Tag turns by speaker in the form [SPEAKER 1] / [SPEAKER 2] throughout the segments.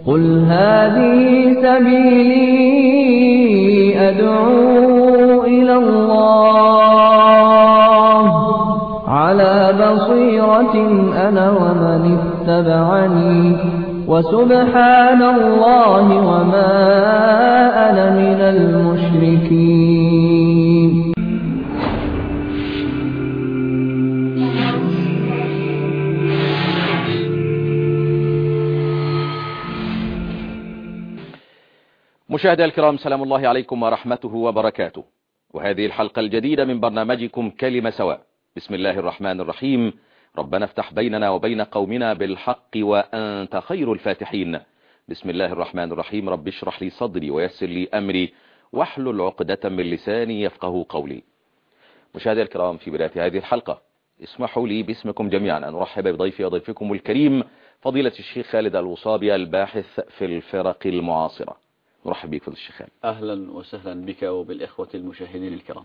[SPEAKER 1] قل هذه سبيلي أدعو إلى الله على بصيرة أنا ومن اتبعني وسبحان الله وما أنا من المشركين.
[SPEAKER 2] مشاهدي الكرام، سلام الله عليكم ورحمته وبركاته، وهذه الحلقة الجديدة من برنامجكم كلمة سواء. بسم الله الرحمن الرحيم. ربنا افتح بيننا وبين قومنا بالحق وأنت خير الفاتحين. بسم الله الرحمن الرحيم. رب اشرح لي صدري ويسر لي أمري واحلل عقدة من لساني يفقه قولي. مشاهدي الكرام، في بداية هذه الحلقة اسمحوا لي باسمكم جميعا أن أرحب بضيفي وضيفكم الكريم فضيلة الشيخ خالد الوصابي، الباحث في الفرق المعاصرة. نرحب بك فضيلة الشيخ خالد.
[SPEAKER 3] أهلا وسهلا بك وبالإخوة المشاهدين الكرام.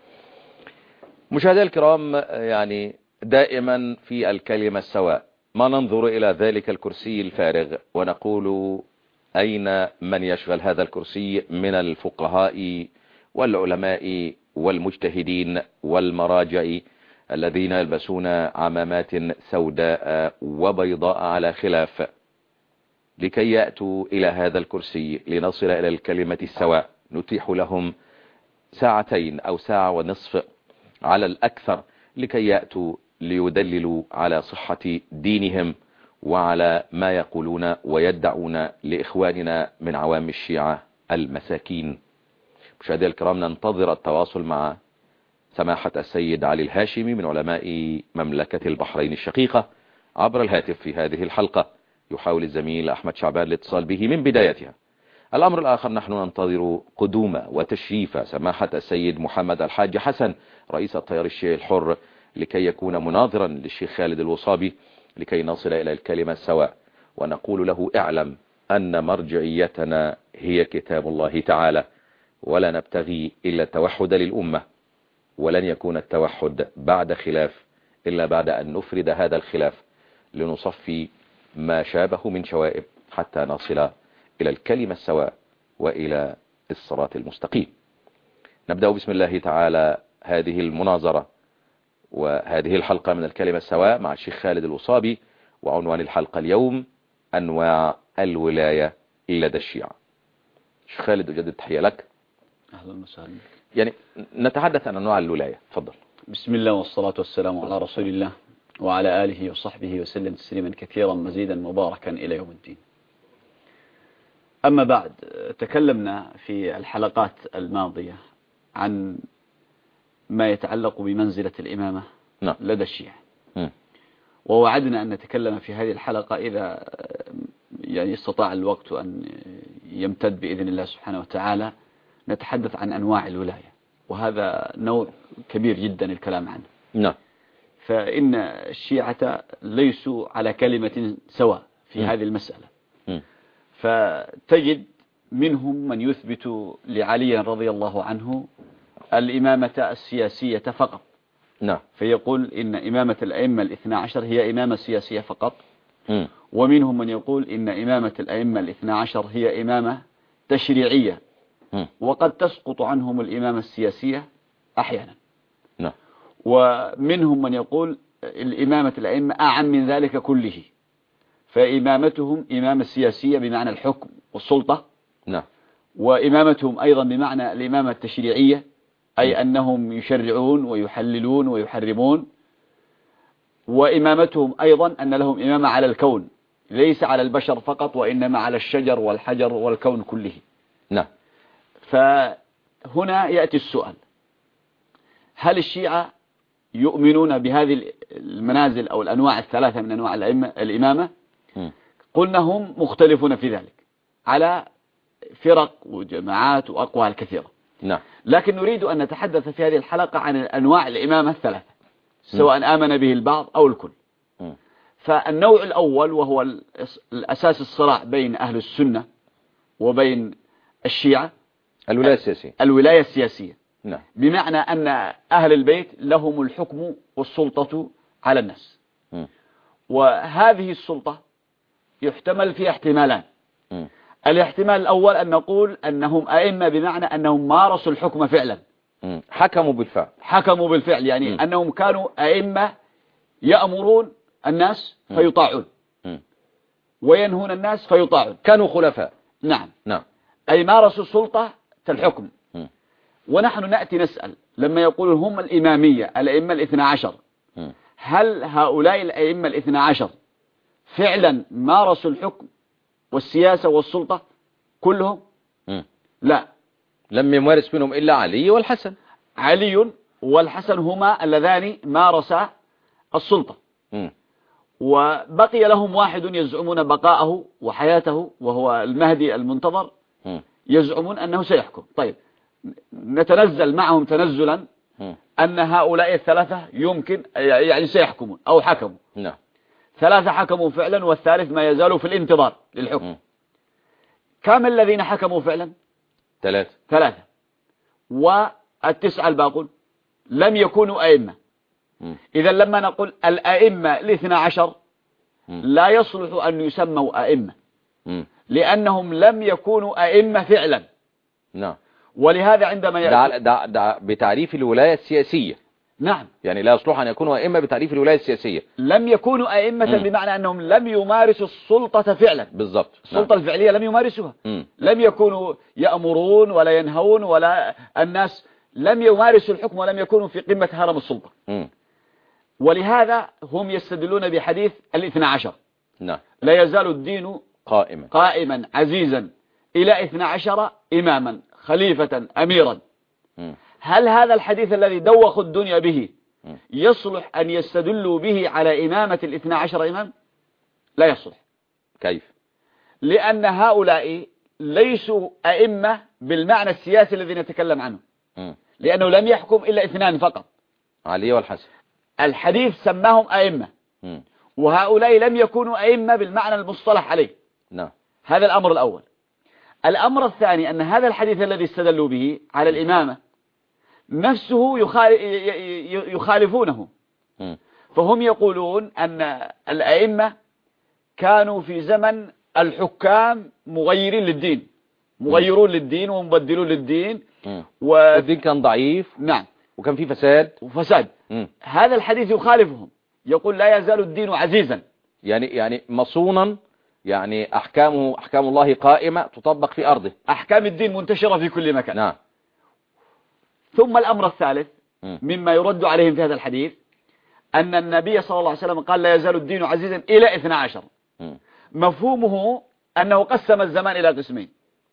[SPEAKER 2] مشاهدي الكرام، يعني دائما في الكلمة السواء ما ننظر إلى ذلك الكرسي الفارغ ونقول أين من يشغل هذا الكرسي من الفقهاء والعلماء والمجتهدين والمراجع الذين يلبسون عمامات سوداء وبيضاء على خلاف لكي يأتوا إلى هذا الكرسي لنصل إلى الكلمة السواء. نتيح لهم ساعتين أو ساعة ونصف على الأكثر لكي يأتوا ليدللوا على صحة دينهم وعلى ما يقولون ويدعون لإخواننا من عوام الشيعة المساكين. مشاهدي الكرام، ننتظر التواصل مع سماحة السيد علي الهاشمي من علماء مملكة البحرين الشقيقة عبر الهاتف في هذه الحلقة. يحاول الزميل أحمد شعبان الاتصال به من بدايتها. الأمر الآخر، نحن ننتظر قدوم وتشريف سماحة السيد محمد الحاج حسن رئيس التيار الشيعي الحر لكي يكون مناظرا للشيخ خالد الوصابي لكي نصل إلى الكلمة السواء، ونقول له: اعلم أن مرجعيتنا هي كتاب الله تعالى، ولا نبتغي إلا التوحد للأمة، ولن يكون التوحد بعد خلاف إلا بعد أن نفرد هذا الخلاف لنصفي ما شابه من شوائب حتى نصل إلى الكلمة السواء وإلى الصراط المستقيم. نبدأ بسم الله تعالى هذه المناظرة وهذه الحلقة من الكلمة السواء مع الشيخ خالد الوصابي، وعنوان الحلقة اليوم: أنواع الولاية لدى الشيعة. الشيخ خالد، أجدد التحية لك.
[SPEAKER 3] أهلا وسهلا.
[SPEAKER 2] يعني نتحدث عن أنواع الولاية، تفضل.
[SPEAKER 3] بسم الله والصلاة والسلام على رسول الله وعلى آله وصحبه وسلم تسليما كثيرا مزيدا مباركا إلى يوم الدين. أما بعد، تكلمنا في الحلقات الماضية عن ما يتعلق بمنزلة الإمامة لدى الشيعة، ووعدنا أن نتكلم في هذه الحلقة إذا يعني استطاع الوقت أن يمتد بإذن الله سبحانه وتعالى نتحدث عن أنواع الولاية، وهذا نوع كبير جدا الكلام عنه.
[SPEAKER 2] نعم.
[SPEAKER 3] فإن الشيعة ليسوا على كلمة سواء في هذه المسألة. فتجد منهم من يثبت لعلي رضي الله عنه الإمامة السياسية فقط.
[SPEAKER 2] نعم.
[SPEAKER 3] فيقول إن إمامة الأئمة الاثنى عشر هي إمامة سياسية فقط. ومنهم من يقول إن إمامة الأئمة الاثنى عشر هي إمامة تشريعية، وقد تسقط عنهم الإمامة السياسية أحيانا.
[SPEAKER 2] نعم.
[SPEAKER 3] ومنهم من يقول الإمامة الأئمة أعم من ذلك كله، فإمامتهم إمامة سياسية بمعنى الحكم والسلطة.
[SPEAKER 2] نعم.
[SPEAKER 3] وإمامتهم أيضا بمعنى الإمامة التشريعية، أي أنهم يشرعون ويحللون ويحرمون. وإمامتهم أيضا أن لهم إمامة على الكون، ليس على البشر فقط وإنما على الشجر والحجر والكون كله.
[SPEAKER 2] نعم.
[SPEAKER 3] فهنا يأتي السؤال: هل الشيعة يؤمنون بهذه المنازل أو الأنواع الثلاثة من أنواع الإمامة؟ قلنا هم مختلفون في ذلك على فرق وجماعات وأقوال كثيرة.
[SPEAKER 2] نعم.
[SPEAKER 3] لكن نريد أن نتحدث في هذه الحلقة عن أنواع الإمامة الثلاثة، سواء آمن به البعض أو الكل. فالنوع الأول، وهو الأساس الصراع بين أهل السنة وبين الشيعة، الولاية السياسية.
[SPEAKER 2] نعم.
[SPEAKER 3] بمعنى أن أهل البيت لهم الحكم والسلطة على الناس. وهذه السلطة يحتمل فيها احتمالان. الاحتمال الأول أن نقول أنهم أئمة بمعنى أنهم مارسوا الحكم فعلا، حكموا بالفعل، يعني أنهم كانوا أئمة يأمرون الناس فيطاعون وينهون الناس فيطاعون،
[SPEAKER 2] كانوا خلفاء.
[SPEAKER 3] نعم أي مارسوا السلطة الحكم. ونحن نأتي نسأل لما يقول هم الإمامية الأئمة الاثنى عشر، هل هؤلاء الأئمة الاثنى عشر فعلا مارسوا الحكم والسياسة والسلطة كلهم؟ لا،
[SPEAKER 2] لم يمارس منهم إلا علي والحسن.
[SPEAKER 3] علي والحسن هما اللذان مارسا السلطة، وبقي لهم واحد يزعمون بقاءه وحياته وهو المهدي المنتظر، يزعمون أنه سيحكم. طيب نتنزل معهم تنزلا أن هؤلاء الثلاثة يمكن يعني سيحكمون أو حكموا. ثلاثة حكموا فعلا والثالث ما يزال في الانتظار للحكم. كم الذين حكموا فعلا؟ ثلاثة. والتسعة الباقون لم يكونوا أئمة. إذا لما نقول الأئمة الاثنى عشر لا يصلح أن يسموا أئمة لأنهم لم يكونوا أئمة فعلا. ولهذا عندما
[SPEAKER 2] ده بتعريف الولاية السياسية.
[SPEAKER 3] نعم،
[SPEAKER 2] يعني لا يصلح أن يكونوا أئمة بتعريف الولاية السياسية.
[SPEAKER 3] لم يكونوا أئمة بمعنى أنهم لم يمارسوا السلطة فعلا.
[SPEAKER 2] بالضبط.
[SPEAKER 3] السلطة الفعلية لم يمارسوها. لم يكونوا يأمرون ولا ينهون ولا الناس، لم يمارسوا الحكم ولم يكونوا في قمة هرم السلطة. ولهذا هم يستدلون بحديث الاثنى عشر. لا يزال الدين قائما عزيزا إلى 12 إماما خليفة أميرا. هل هذا الحديث الذي دوخوا الدنيا به يصلح أن يستدلوا به على إمامة 12 إمام؟ لا يصلح.
[SPEAKER 2] كيف؟
[SPEAKER 3] لأن هؤلاء ليسوا أئمة بالمعنى السياسي الذي نتكلم عنه، لأنه لم يحكم إلا 2 فقط،
[SPEAKER 2] علي والحسن.
[SPEAKER 3] الحديث سماهم أئمة، وهؤلاء لم يكونوا أئمة بالمعنى المصطلح عليه. هذا الأمر الأول. الأمر الثاني أن هذا الحديث الذي استدلوا به على الإمامة نفسه يخالفونه. فهم يقولون أن الأئمة كانوا في زمن الحكام مغيرون للدين ومبدلون للدين،
[SPEAKER 2] والدين كان ضعيف.
[SPEAKER 3] نعم،
[SPEAKER 2] وكان فيه فساد.
[SPEAKER 3] هذا الحديث يخالفهم، يقول لا يزال الدين عزيزا،
[SPEAKER 2] يعني مصونا، يعني أحكام الله قائمة تطبق في أرضه،
[SPEAKER 3] أحكام الدين منتشرة في كل مكان.
[SPEAKER 2] نعم.
[SPEAKER 3] ثم الأمر الثالث مما يرد عليهم في هذا الحديث أن النبي صلى الله عليه وسلم قال لا يزال الدين عزيزا إلى 12. مفهومه أنه قسم الزمان إلى قسمين،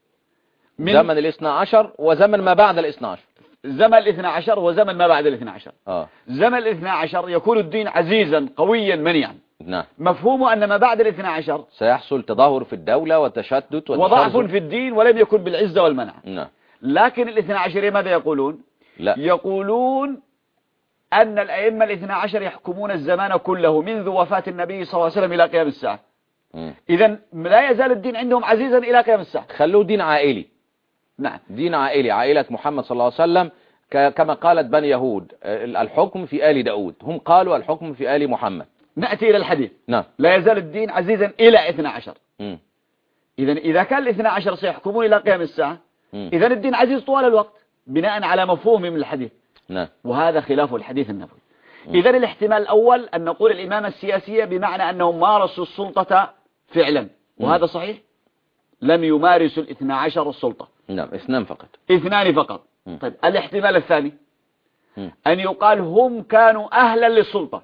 [SPEAKER 2] زمن 12 وزمن ما بعد 12.
[SPEAKER 3] زمن 12 وزمن ما بعد 12. زمن 12 يكون الدين عزيزا قويا منيعا.
[SPEAKER 2] نعم.
[SPEAKER 3] مفهومه أن ما بعد 12
[SPEAKER 2] سيحصل تدهور في الدولة وتشتت
[SPEAKER 3] وضعف في الدين ولم يكن بالعزة والمنع.
[SPEAKER 2] نعم.
[SPEAKER 3] لكن 12 ماذا يقولون؟
[SPEAKER 2] لا.
[SPEAKER 3] يقولون أن الأئمة 12 يحكمون الزمان كله منذ وفاة النبي صلى الله عليه وسلم إلى قيام الساعة. إذن لا يزال الدين عندهم عزيزا إلى قيام الساعة.
[SPEAKER 2] خلوه دين عائلي.
[SPEAKER 3] نعم،
[SPEAKER 2] دين عائلي، عائلة محمد صلى الله عليه وسلم، كما قالت بني يهود الحكم في آل داود، هم قالوا الحكم في آل محمد.
[SPEAKER 3] نأتي إلى الحديث.
[SPEAKER 2] نعم.
[SPEAKER 3] لا يزال الدين عزيزا إلى 12. إذن إذا كان 12 سيحكمون إلى قيام الساعة، إذن الدين عزيز طوال الوقت بناء على مفهوم من الحديث.
[SPEAKER 2] نعم.
[SPEAKER 3] وهذا خلاف الحديث النبوي. إذن الاحتمال الأول أن نقول الإمامة السياسية بمعنى أنهم مارسوا السلطة فعلا، وهذا صحيح. لم يمارسوا 12 السلطة.
[SPEAKER 2] نعم، 2 فقط.
[SPEAKER 3] 2 فقط. طيب الاحتمال الثاني أن يقال هم كانوا أهلا للسلطة،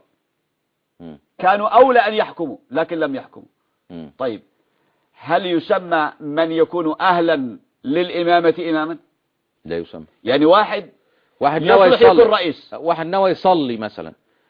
[SPEAKER 3] كانوا أولى أن يحكموا لكن لم يحكموا. طيب هل يسمى من يكون أهلا للإمامة إماما؟
[SPEAKER 2] لا يسمى.
[SPEAKER 3] يعني واحد
[SPEAKER 2] نوى يصلي،
[SPEAKER 3] الرئيس،
[SPEAKER 2] واحد نوى يصلي مثلا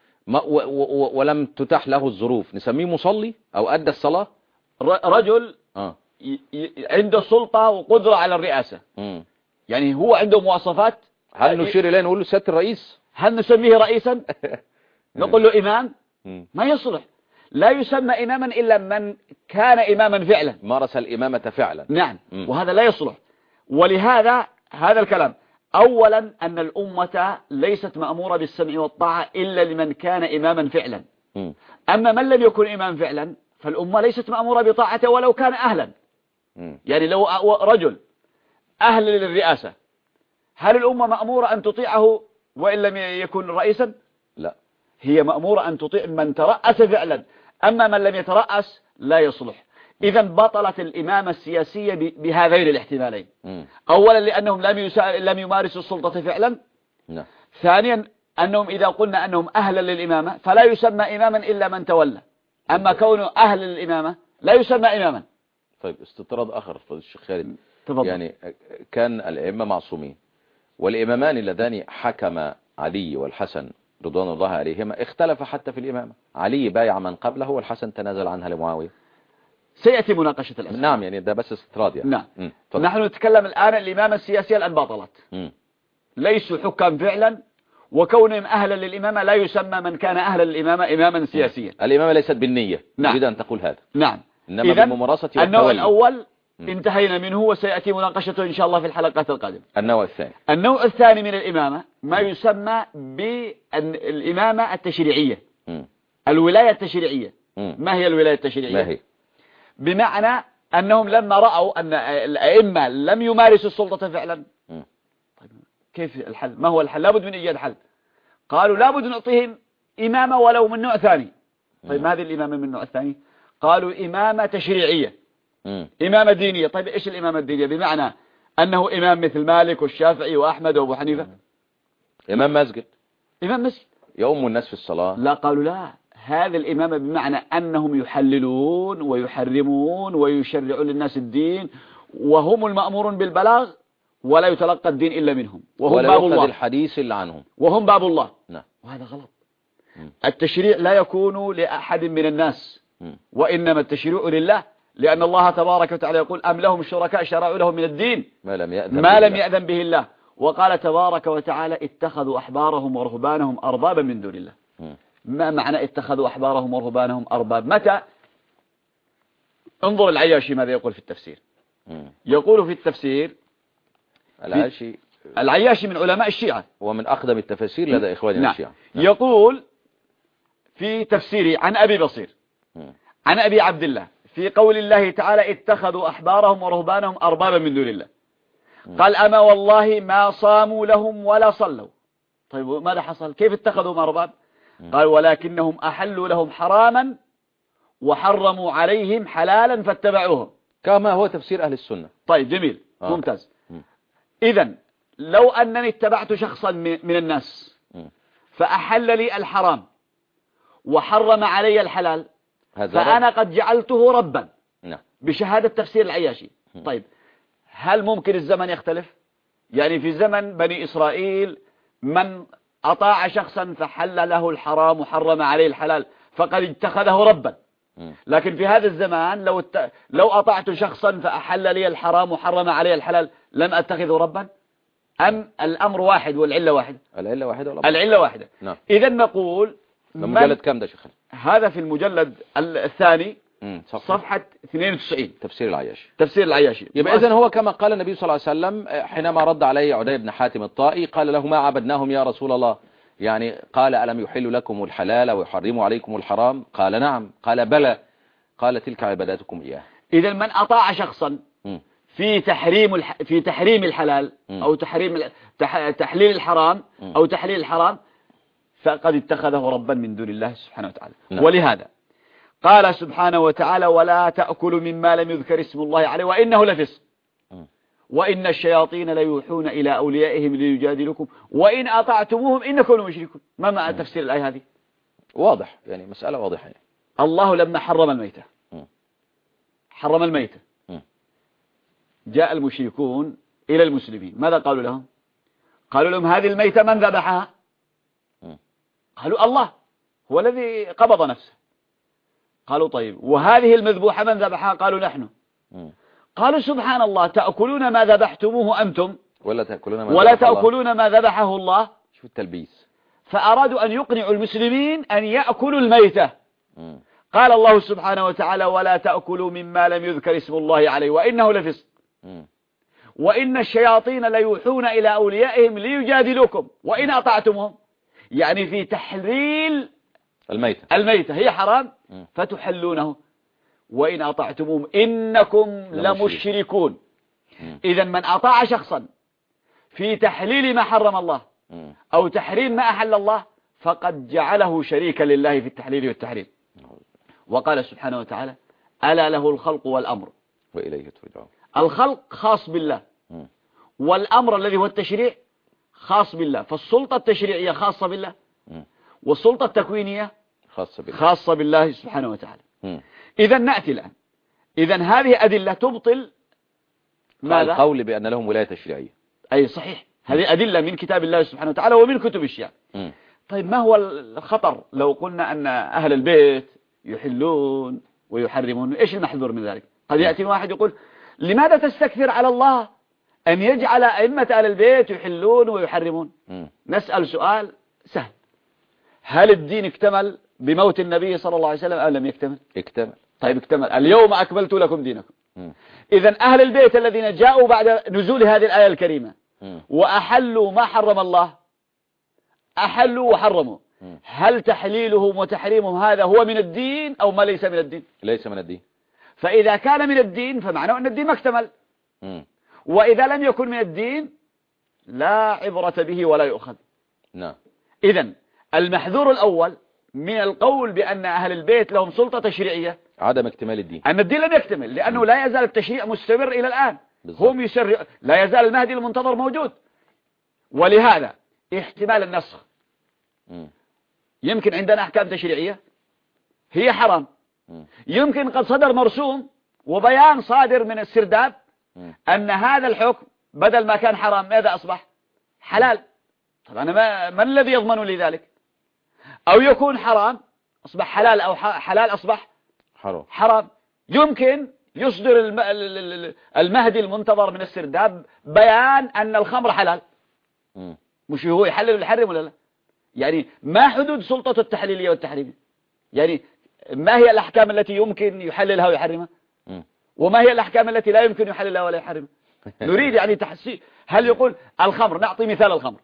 [SPEAKER 2] ولم تتاح له الظروف، نسميه مصلي أو أدى الصلاة.
[SPEAKER 3] رجل عنده سلطة وقدرة على الرئاسة، يعني هو عنده مواصفات.
[SPEAKER 2] هل نشير إليه نقول له سيادة الرئيس؟
[SPEAKER 3] هل نسميه رئيسا؟ نقول له إمام؟ ما يصلح. لا يسمى إماما إلا من كان إماما فعلا،
[SPEAKER 2] مارس الإمامة فعلا.
[SPEAKER 3] نعم. وهذا لا يصلح. ولهذا هذا الكلام أولا أن الأمة ليست مأمورة بالسمع والطاعة إلا لمن كان إماما فعلا. أما من لم يكن إمام فعلا فالأمة ليست مأمورة بطاعته ولو كان أهلا. يعني لو رجل أهل للرئاسة، هل الأمة مأمورة أن تطيعه وإن لم يكن رئيسا؟
[SPEAKER 2] لا،
[SPEAKER 3] هي مأمورة أن تطيع من ترأس فعلا، أما من لم يترأس لا يصلح. إذا بطلت الإمامة السياسية بهذين الاحتمالين. أولا لأنهم لم يمارسوا السلطة فعلا. ثانيا أنهم إذا قلنا أنهم أهلا للإمامة فلا يسمى إماما إلا من تولى، أما كونه أهل للإمامة لا يسمى إماما.
[SPEAKER 2] طيب استطراد آخر فضل الشيخ خالد،
[SPEAKER 3] تفضل.
[SPEAKER 2] يعني كان الأئمة معصومين، والإمامان اللذان حكم علي والحسن رضوان الله عليهما اختلف حتى في الإمامة. علي بايع من قبله والحسن تنازل عنها لمعاوية.
[SPEAKER 3] سيأتي مناقشة الأسئلة.
[SPEAKER 2] نعم، يعني ده بس استطراد يعني.
[SPEAKER 3] نعم. نحن نتكلم الآن الإمامة السياسية الآن بطلت. ليسوا حكام فعلا، وكونهم أهلا للإمامة لا يسمى من كان أهلا للإمامة إماما سياسيا.
[SPEAKER 2] الإمامة ليست بالنية.
[SPEAKER 3] نعم.
[SPEAKER 2] أريد أن تقول هذا.
[SPEAKER 3] نعم.
[SPEAKER 2] إنما بالممارسة والتولي.
[SPEAKER 3] النوع الأول انتهينا منه وسيأتي مناقشته إن شاء الله في الحلقات القادمة. النوع الثاني من الإمامة ما يسمى بالإمامة التشريعية. الولاية التشريعية. ما هي الولاية التشريعية؟
[SPEAKER 2] ما هي؟
[SPEAKER 3] بمعنى أنهم لما رأوا أن الأئمة لم يمارسوا السلطة فعلا، طيب كيف الحل؟ ما هو الحل؟ لابد من إيجاد حل. قالوا لابد نعطيهم إمامة ولو من نوع ثاني. طيب ما هذه الإمامة من النوع الثاني؟ قالوا إمامة تشريعية. إمامة دينية. طيب إيش الإمامة الدينية؟ بمعنى أنه إمام مثل مالك والشافعي وأحمد وأبو حنيفة.
[SPEAKER 2] إمام مسجد.
[SPEAKER 3] إمام مسجد
[SPEAKER 2] يؤم الناس في الصلاة.
[SPEAKER 3] لا، قالوا لا، هذا الإمامة بمعنى أنهم يحللون ويحرمون ويشرعون للناس الدين، وهم المأمورون بالبلاغ ولا يتلقى الدين إلا منهم، وهم باب الله.
[SPEAKER 2] الحديث إلا عنهم،
[SPEAKER 3] وهم باب الله.
[SPEAKER 2] نعم.
[SPEAKER 3] وهذا غلط. التشريع لا يكون لأحد من الناس، وإنما التشريع لله، لأن الله تبارك وتعالى يقول أم لهم شركاء شرعوا لهم من الدين ما لم يأذن به الله. وقال تبارك وتعالى اتخذوا أحبارهم ورهبانهم أربابا من دون الله. ما معنى اتخذوا أحبارهم ورهبانهم أرباب؟ متى؟ انظر العياشي ماذا يقول في التفسير. يقول في التفسير العياشي من علماء الشيعة
[SPEAKER 2] ومن أقدم التفاسير لدى إخواننا الشيعة.
[SPEAKER 3] يقول في تفسيره عن أبي بصير عن أبي عبد الله في قول الله تعالى اتخذوا أحبارهم ورهبانهم أربابا من دون الله، قال أما والله ما صاموا لهم ولا صلوا. طيب ماذا حصل؟ كيف اتخذوا أرباب؟ قال ولكنهم أحلوا لهم حراما وحرموا عليهم حلالا فاتبعوهم،
[SPEAKER 2] كما هو تفسير أهل السنة.
[SPEAKER 3] طيب جميل. ممتاز. إذن لو أنني اتبعت شخصا من الناس فأحل لي الحرام وحرم علي الحلال فأنا قد جعلته ربا بشهادة تفسير العياشي. طيب هل ممكن الزمن يختلف؟ يعني في زمن بني إسرائيل من أطاع شخصا فحل له الحرام وحرم عليه الحلال فقد اتخذه ربا، لكن في هذا الزمان لو أطعت شخصا فأحل لي الحرام وحرم عليه الحلال لم أتخذه ربا؟ أم الأمر واحد والعلة واحدة؟
[SPEAKER 2] العلة واحدة.
[SPEAKER 3] العلة واحدة. نعم. إذا نقول
[SPEAKER 2] المجلد كم ده شيخ؟
[SPEAKER 3] هذا في المجلد الثاني صفحة 92 تفسير العياشي.
[SPEAKER 2] يبقى إذن هو كما قال النبي صلى الله عليه وسلم حينما رد عليه عدي بن حاتم الطائي قال له ما عبدناهم يا رسول الله، يعني قال ألم يحل لكم الحلال ويحرموا عليكم الحرام؟ قال نعم. قال بلى. قال تلك عباداتكم إياه.
[SPEAKER 3] إذا من أطاع شخصا في تحريم الحلال أو تحليل الحرام أو تحليل الحرام فقد اتخذه ربا من دون الله سبحانه وتعالى. ولهذا قال سبحانه وتعالى ولا تأكلوا مما لم يذكر اسم الله عليه وإنه لفسق وإن الشياطين ليوحون إلى أوليائهم ليجادلكم وإن أطعتموهم إنكم لمشركون. ما معنى تفسير الآية هذه؟
[SPEAKER 2] واضح، يعني مسألة واضحة يعني.
[SPEAKER 3] الله لما حرم الميتة جاء المشركون إلى المسلمين ماذا قالوا لهم؟ قالوا لهم هذه الميتة من ذبحها؟ قالوا الله هو الذي قبض نفسه. قالوا طيب وهذه المذبوحة من ذبحها؟ قالوا نحن. قالوا سبحان الله تأكلون ما ذبحتموه أنتم ولا تأكلون ما ذبحه الله.
[SPEAKER 2] شو التلبيس.
[SPEAKER 3] فأرادوا أن يقنعوا المسلمين أن يأكلوا الميتة. قال الله سبحانه وتعالى ولا تأكلوا مما لم يذكر اسم الله عليه وإنه لفسق وإن الشياطين ليوحون إلى أوليائهم ليجادلوكم وإن أطعتمهم. يعني في تحليل الميتة هي حرام فتحلونه وإن أطعتموهم إنكم لمشركون. إذا من أطاع شخصا في تحليل ما حرم الله أو تحريم ما أحل الله فقد جعله شريكا لله في التحليل والتحريم. وقال سبحانه وتعالى ألا له الخلق والأمر
[SPEAKER 2] وإليه ترجعون.
[SPEAKER 3] الخلق خاص بالله والأمر الذي هو التشريع خاص بالله، فالسلطة التشريعية خاصة بالله والسلطة التكوينية خاصة بالله سبحانه وتعالى. إذا نأتي الآن، إذا هذه أدلة تبطل ماذا؟
[SPEAKER 2] القول بأن لهم ولاية تشريعية.
[SPEAKER 3] أي صحيح، هذه أدلة من كتاب الله سبحانه وتعالى ومن كتب الشيعة. طيب ما هو الخطر لو قلنا أن أهل البيت يحلون ويحرمون؟ إيش المحذور من ذلك؟ قد يأتي واحد يقول لماذا تستكثر على الله أن يجعل أئمة أهل البيت يحلون ويحرمون؟ نسأل سؤال سهل، هل الدين اكتمل بموت النبي صلى الله عليه وسلم أو لم يكتمل؟
[SPEAKER 2] اكتمل.
[SPEAKER 3] طيب اكتمل، اليوم أكملت لكم دينكم. إذن أهل البيت الذين جاءوا بعد نزول هذه الآية الكريمة وأحلوا ما حرم الله، أحلوا وحرموا، هل تحليلهم وتحريمهم هذا هو من الدين أو ما ليس من الدين؟
[SPEAKER 2] ليس من الدين.
[SPEAKER 3] فإذا كان من الدين فمعناه أن الدين ما اكتمل، وإذا لم يكن من الدين لا عبرة به ولا يؤخذ.
[SPEAKER 2] نعم.
[SPEAKER 3] إذن المحذور الأول من القول بأن أهل البيت لهم سلطة تشريعية
[SPEAKER 2] عدم اكتمال الدين،
[SPEAKER 3] أن الدين لم يكتمل، لأنه لا يزال التشريع مستمر إلى الآن.
[SPEAKER 2] بالضبط.
[SPEAKER 3] هم يشرع، لا يزال المهدي المنتظر موجود، ولهذا احتمال النسخ. يمكن عندنا أحكام تشريعية هي حرام، يمكن قد صدر مرسوم وبيان صادر من السرداب أن هذا الحكم بدل ما كان حرام ماذا أصبح؟ حلال. طب أنا ما الذي يضمن لي ذلك؟ أو يكون حرام أصبح حلال، أو حلال أصبح حرام. يمكن يصدر المهدي المنتظر من السرداب بيان أن الخمر حلال، مش هو يحلل ويحرم ولا لا؟ يعني ما حدود سلطة التحليلية والتحريم؟ يعني ما هي الأحكام التي يمكن يحللها ويحرمها؟ وما هي الأحكام التي لا يمكن يحللها ولا يحرمها؟ نريد يعني تحسين. هل يقول الخمر، نعطي مثال الخمر،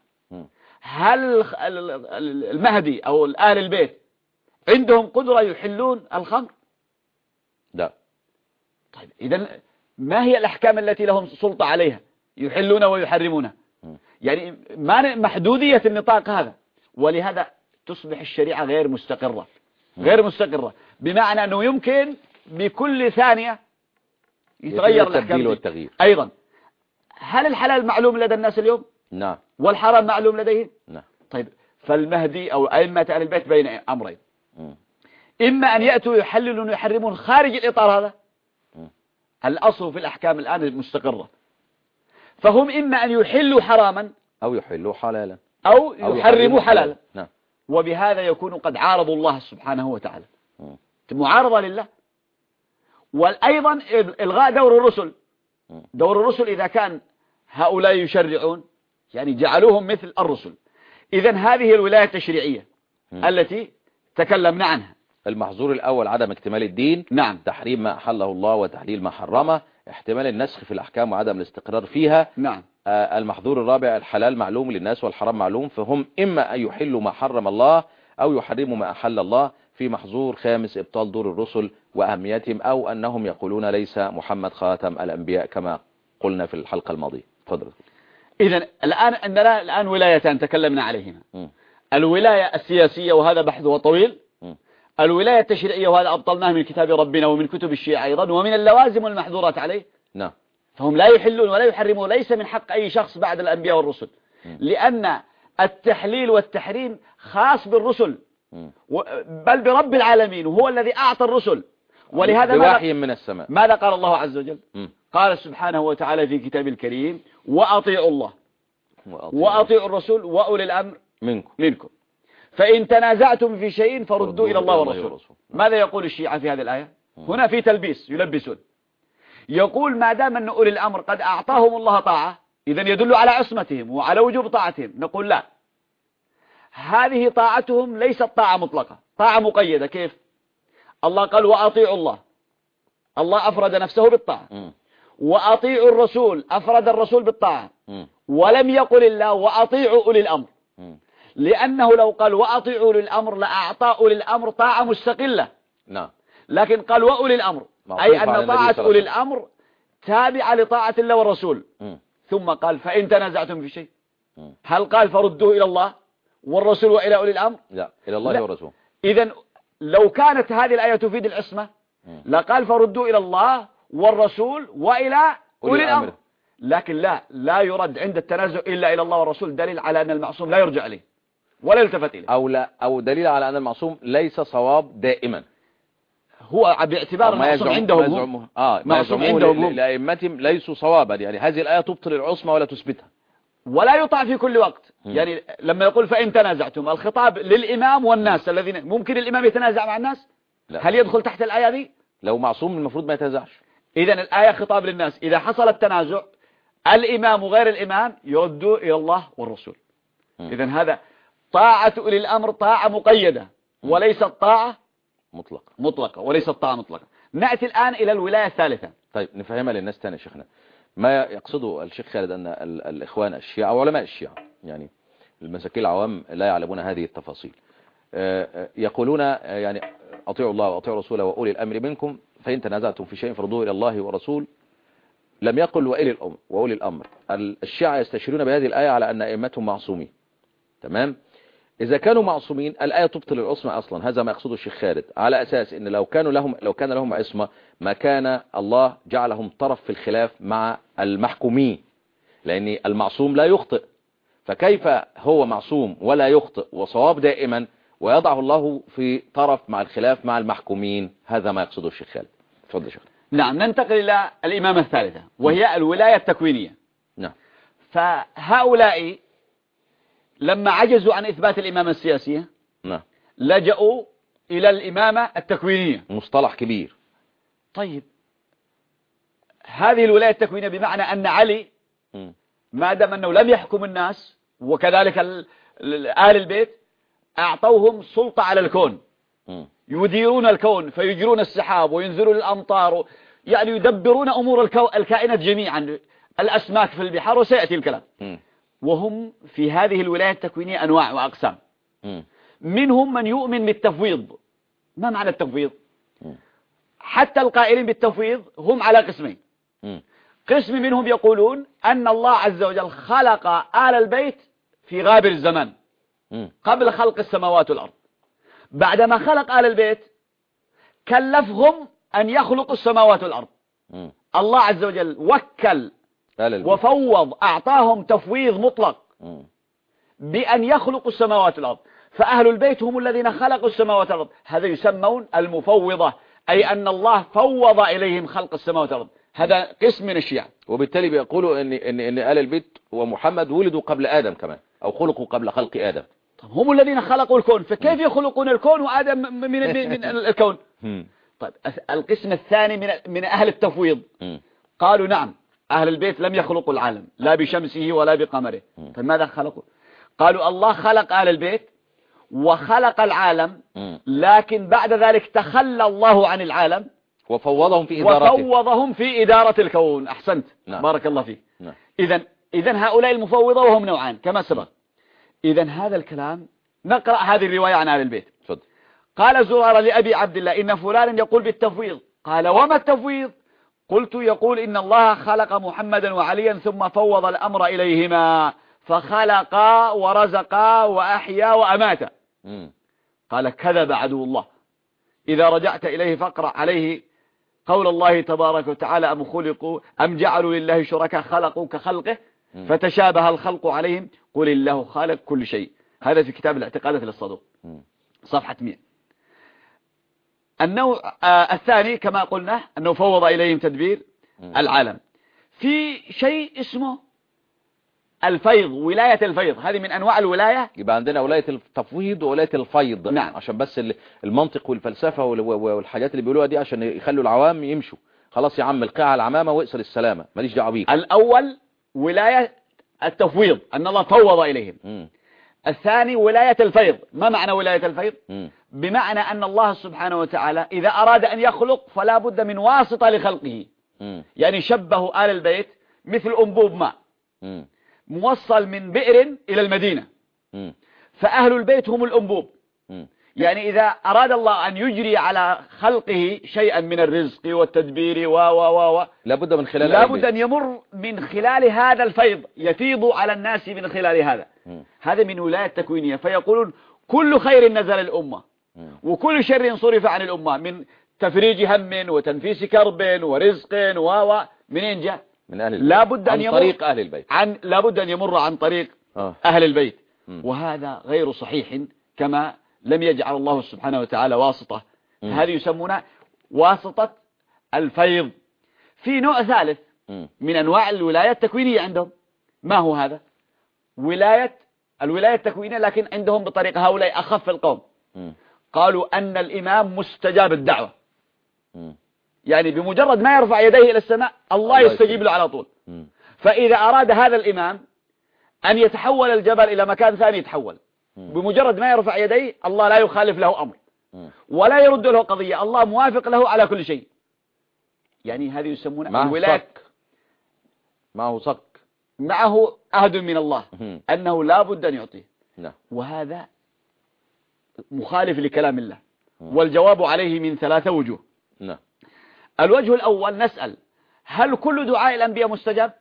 [SPEAKER 3] هل المهدي أو أهل البيت عندهم قدرة يحلون الخمر؟
[SPEAKER 2] لا.
[SPEAKER 3] طيب إذن ما هي الأحكام التي لهم سلطة عليها يحلون ويحرمونها؟ يعني ما محدودية النطاق هذا، ولهذا تصبح الشريعة غير مستقرة. غير مستقرة بمعنى أنه يمكن بكل ثانية يتغير الأحكام
[SPEAKER 2] والتغيير.
[SPEAKER 3] أيضا هل الحلال معلوم لدى الناس اليوم؟
[SPEAKER 2] نعم.
[SPEAKER 3] والحرام معلوم لديهم؟
[SPEAKER 2] نعم.
[SPEAKER 3] طيب فالمهدي أو أئمة أهل البيت بين أمرين، إما أن يأتوا يحللون ويحرمون خارج الإطار هذا، الأصل في الأحكام الآن مستقرة، فهم إما أن يحلوا حراما
[SPEAKER 2] أو يحلوا حلالا
[SPEAKER 3] أو يحرموا حلالا.
[SPEAKER 2] نعم.
[SPEAKER 3] وبهذا يكون قد عارضوا الله سبحانه وتعالى، معارضة لله. وأيضا إلغاء دور الرسل. دور الرسل إذا كان هؤلاء يشرعون يعني جعلوهم مثل الرسل، إذن هذه الولاية التشريعية التي تكلمنا عنها.
[SPEAKER 2] المحظور الأول عدم اكتمال الدين.
[SPEAKER 3] نعم.
[SPEAKER 2] تحريم ما أحله الله وتحليل ما حرمه، احتمال النسخ في الأحكام وعدم الاستقرار فيها.
[SPEAKER 3] نعم.
[SPEAKER 2] المحظور الرابع الحلال معلوم للناس والحرام معلوم، فهم إما أن يحلوا ما حرم الله أو يحرموا ما أحل الله. في محظور خامس إبطال دور الرسل وأهميتهم، أو أنهم يقولون ليس محمد خاتم الأنبياء كما قلنا في الحلقة الماضية. تفضل.
[SPEAKER 3] إذن الآن ولايتان تكلمنا عليهما، الولاية السياسية وهذا بحثه طويل، الولاية التشريعية وهذا أبطلناه من كتاب ربنا ومن كتب الشيعة أيضا ومن اللوازم والمحظورات عليه.
[SPEAKER 2] نعم.
[SPEAKER 3] فهم لا يحلون ولا يحرمون، ليس من حق أي شخص بعد الأنبياء والرسل، لأن التحليل والتحريم خاص بالرسل بل برب العالمين، وهو الذي أعطى الرسل. ولهذا
[SPEAKER 2] بوحي من السماء
[SPEAKER 3] ماذا قال الله عز وجل؟ قال سبحانه وتعالى في كتاب الكريم وأطيعوا الله وأطيعوا الرسول وأولي الأمر منكم فإن تنازعتم في شيء فردوا إلى الله والرسول. ماذا يقول الشيعة في هذه الآية؟ هنا في تلبيس، يلبسون. يقول ما دام أن أولي الأمر قد أعطاهم الله طاعة إذن يدل على عصمتهم وعلى وجوب طاعتهم. نقول لا، هذه طاعتهم ليست طاعة مطلقة، طاعة مقيدة. كيف؟ الله قال وأطيعوا الله، الله أفرد نفسه بالطاعة، وأطيعوا الرسول أفرد الرسول بالطاعة، ولم يقل الله وأطيعوا أولي الأمر، لأنه لو قال وأطيعوا أولي الأمر لأعطى أولي الأمر طاعة مستقلة.
[SPEAKER 2] نعم.
[SPEAKER 3] لكن قال وأولي الأمر، أي أن طاعة أولي الأمر تابعة لطاعة الله والرسول. ثم قال فإن تنازعتم في شيء، هل قال فردوه إلى الله والرسول وإلى أولي الأمر؟
[SPEAKER 2] لا، إلى الله والرسول.
[SPEAKER 3] إذن لو كانت هذه الآية تفيد العصمة لقال فردوه إلى الله والرسول وإلى أولي الأمر، لكن لا يرد عند التنازع إلا إلى الله والرسول، دليل على أن المعصوم لا يرجع إليه ولا يلتفت إليه،
[SPEAKER 2] أو دليل على أن المعصوم ليس صواب دائما،
[SPEAKER 3] هو باعتبار المعصوم عندهم
[SPEAKER 2] ما يزعمون لأئمتهم ليسوا صوابا، يعني هذه الآية تبطل العصمة ولا تثبتها
[SPEAKER 3] ولا يطاع في كل وقت. يعني لما يقول فإن تنازعتم، الخطاب للإمام والناس الذين ممكن الإمام يتنازع مع الناس؟
[SPEAKER 2] لا.
[SPEAKER 3] هل يدخل تحت الآية دي؟
[SPEAKER 2] لو معصوم المفروض ما يتنازعش.
[SPEAKER 3] إذن الآية خطاب للناس، إذا حصل التنازع الإمام وغير الإمام يردوا إلى الله والرسول. إذن هذا طاعة أولي الأمر طاعة مقيدة وليست طاعة مطلقة وليست طاعة مطلقة. نأتي الآن إلى الولاية الثالثة.
[SPEAKER 2] طيب نفهمها للناس تاني شيخنا. ما يقصده الشيخ خالد أن الإخوان الشيعة أو علماء الشيعة، يعني المساكين العوام لا يعلمون هذه التفاصيل، يقولون يعني أطيعوا الله وأطيعوا رسوله وأولي الأمر منكم فإن تنازعتم في شيء فردوه إلى الله والرسول. لم يقل وأولي الأمر. الشيعة يستشيرون بهذه الآية على أن أئمتهم معصومين. تمام. إذا كانوا معصومين الآية تبطل العصمة أصلا، هذا ما يقصده الشيخ خالد، على أساس إن لو كان لهم عصمة ما كان الله جعلهم طرف في الخلاف مع المحكومين، لأن المعصوم لا يخطئ، فكيف هو معصوم ولا يخطئ وصواب دائما ويضعه الله في طرف مع الخلاف مع المحكومين؟ هذا ما يقصده الشيخ خالد. تفضل يا شيخ.
[SPEAKER 3] نعم، ننتقل إلى الإمامة الثالثة وهي الولاية التكوينية.
[SPEAKER 2] نعم.
[SPEAKER 3] فهؤلاء لما عجزوا عن إثبات الإمامة السياسية
[SPEAKER 2] نعم
[SPEAKER 3] لجأوا إلى الإمامة التكوينية،
[SPEAKER 2] مصطلح كبير.
[SPEAKER 3] طيب هذه الولاية التكوينية بمعنى أن علي ما دام أنه لم يحكم الناس وكذلك آل البيت أعطوهم سلطة على الكون، يديرون الكون فيجرون السحاب وينزلون الأمطار، يعني يدبرون أمور الكائنات جميعا، الأسماك في البحار، وسيأتي الكلام. وهم في هذه الولاية التكوينية أنواع وأقسام. منهم من يؤمن بالتفويض. ما معنى التفويض؟ حتى القائلين بالتفويض هم على قسمين. قسم منهم يقولون أن الله عز وجل خلق آل البيت في غابر الزمان قبل خلق السماوات والأرض، بعدما خلق آل البيت كلفهم أن يخلقوا السماوات والأرض. الله عز وجل وكل وفوض، أعطاهم تفويض مطلق بأن يخلقوا السماوات والأرض، فأهل البيت هم الذين خلقوا السماوات والأرض. هذا يسمون المفوضة، أي أن الله فوض إليهم خلق السماوات والأرض. هذا قسم من الشيعة. وبالتالي
[SPEAKER 2] بيقولوا إن آل البيت ومحمد ولدوا قبل آدم كمان، أو خلقوا قبل خلق آدم.
[SPEAKER 3] طب هم الذين خلقوا الكون، فكيف يخلقون الكون وآدم من الكون؟ طيب القسم الثاني من أهل التفويض قالوا نعم، أهل البيت لم يخلقوا العالم لا بشمسه ولا بقمره. فماذا خلقوا؟ قالوا الله خلق آل البيت وخلق العالم، لكن بعد ذلك تخلى الله عن العالم وفوضهم في إدارة الكون. أحسنت. نعم. بارك الله فيك. نعم. إذن هؤلاء المفوضة وهم نوعان كما سبق. إذن هذا الكلام نقرأ هذه الرواية عن آل البيت. فضل. قال زرارة لأبي عبد الله إن فلان يقول بالتفويض. قال وما التفويض؟ قلت يقول إن الله خلق محمدا وعليا ثم فوض الأمر إليهما فخلقا ورزقا وأحيا وأماتا. قال كذب عدو الله، إذا رجعت إليه فاقرأ عليه قول الله تبارك وتعالى أم جعلوا لله شركاء خلقوا كخلقه فتشابه الخلق عليهم قل الله خالق كل شيء. هذا في كتاب الاعتقادات للصدوق صفحة 100. النوع الثاني كما قلنا أنه فوض إليهم تدبير العالم. في شيء اسمه الفيض، ولاية الفيض، هذه من أنواع الولاية.
[SPEAKER 2] يبقى عندنا ولاية التفويض وولاية الفيض.
[SPEAKER 3] نعم.
[SPEAKER 2] عشان بس المنطق والفلسفة والحاجات اللي بيقولوها دي عشان يخلوا العوام يمشوا خلاص يا عم القاع العمامة وإقصر السلامة ماليش دعوه بيك.
[SPEAKER 3] الأول ولاية التفويض أن الله فوض إليهم. الثاني ولاية الفيض. ما معنى ولاية الفيض؟ بمعنى أن الله سبحانه وتعالى إذا أراد أن يخلق فلا بد من واسطة لخلقه. يعني شبهوا آل البيت مثل أنبوب ماء موصل من بئر إلى المدينة، فأهل البيت هم الأنبوب. يعني إذا أراد الله أن يجري على خلقه شيئا من الرزق والتدبير
[SPEAKER 2] لابد من خلال
[SPEAKER 3] لابد أن يمر من خلال هذا الفيض يفيض على الناس من خلال هذا. هذا من ولاية تكوينية. فيقولون كل خير نزل الأمة وكل شر صرف عن الأمة، من تفريج هم وتنفيس كرب ورزق منين جاء؟
[SPEAKER 2] من أهل البيت.
[SPEAKER 3] لابد أن
[SPEAKER 2] يمر طريق أهل البيت،
[SPEAKER 3] لابد أن يمر عن طريق أهل البيت. وهذا غير صحيح، كما لم يجعل الله سبحانه وتعالى واسطة. هذه يسمونها واسطة الفيض. في نوع ثالث من أنواع الولاية التكوينية عندهم. ما هو هذا؟ الولاية التكوينية، لكن عندهم بطريقة هؤلاء أخف القوم. قالوا أن الإمام مستجاب الدعوة، يعني بمجرد ما يرفع يديه إلى السماء الله يستجيب له على طول. فإذا أراد هذا الإمام أن يتحول الجبل إلى مكان ثاني يتحول، بمجرد ما يرفع يديه الله لا يخالف له أمر ولا يرد له قضية، الله موافق له على كل شيء. يعني هذه يسمونها الولاية. معه عهد من الله أنه لا بد أن يعطيه. وهذا مخالف لكلام الله. والجواب عليه من 3 وجوه. الوجه الأول نسأل: هل كل دعاء الأنبياء مستجاب؟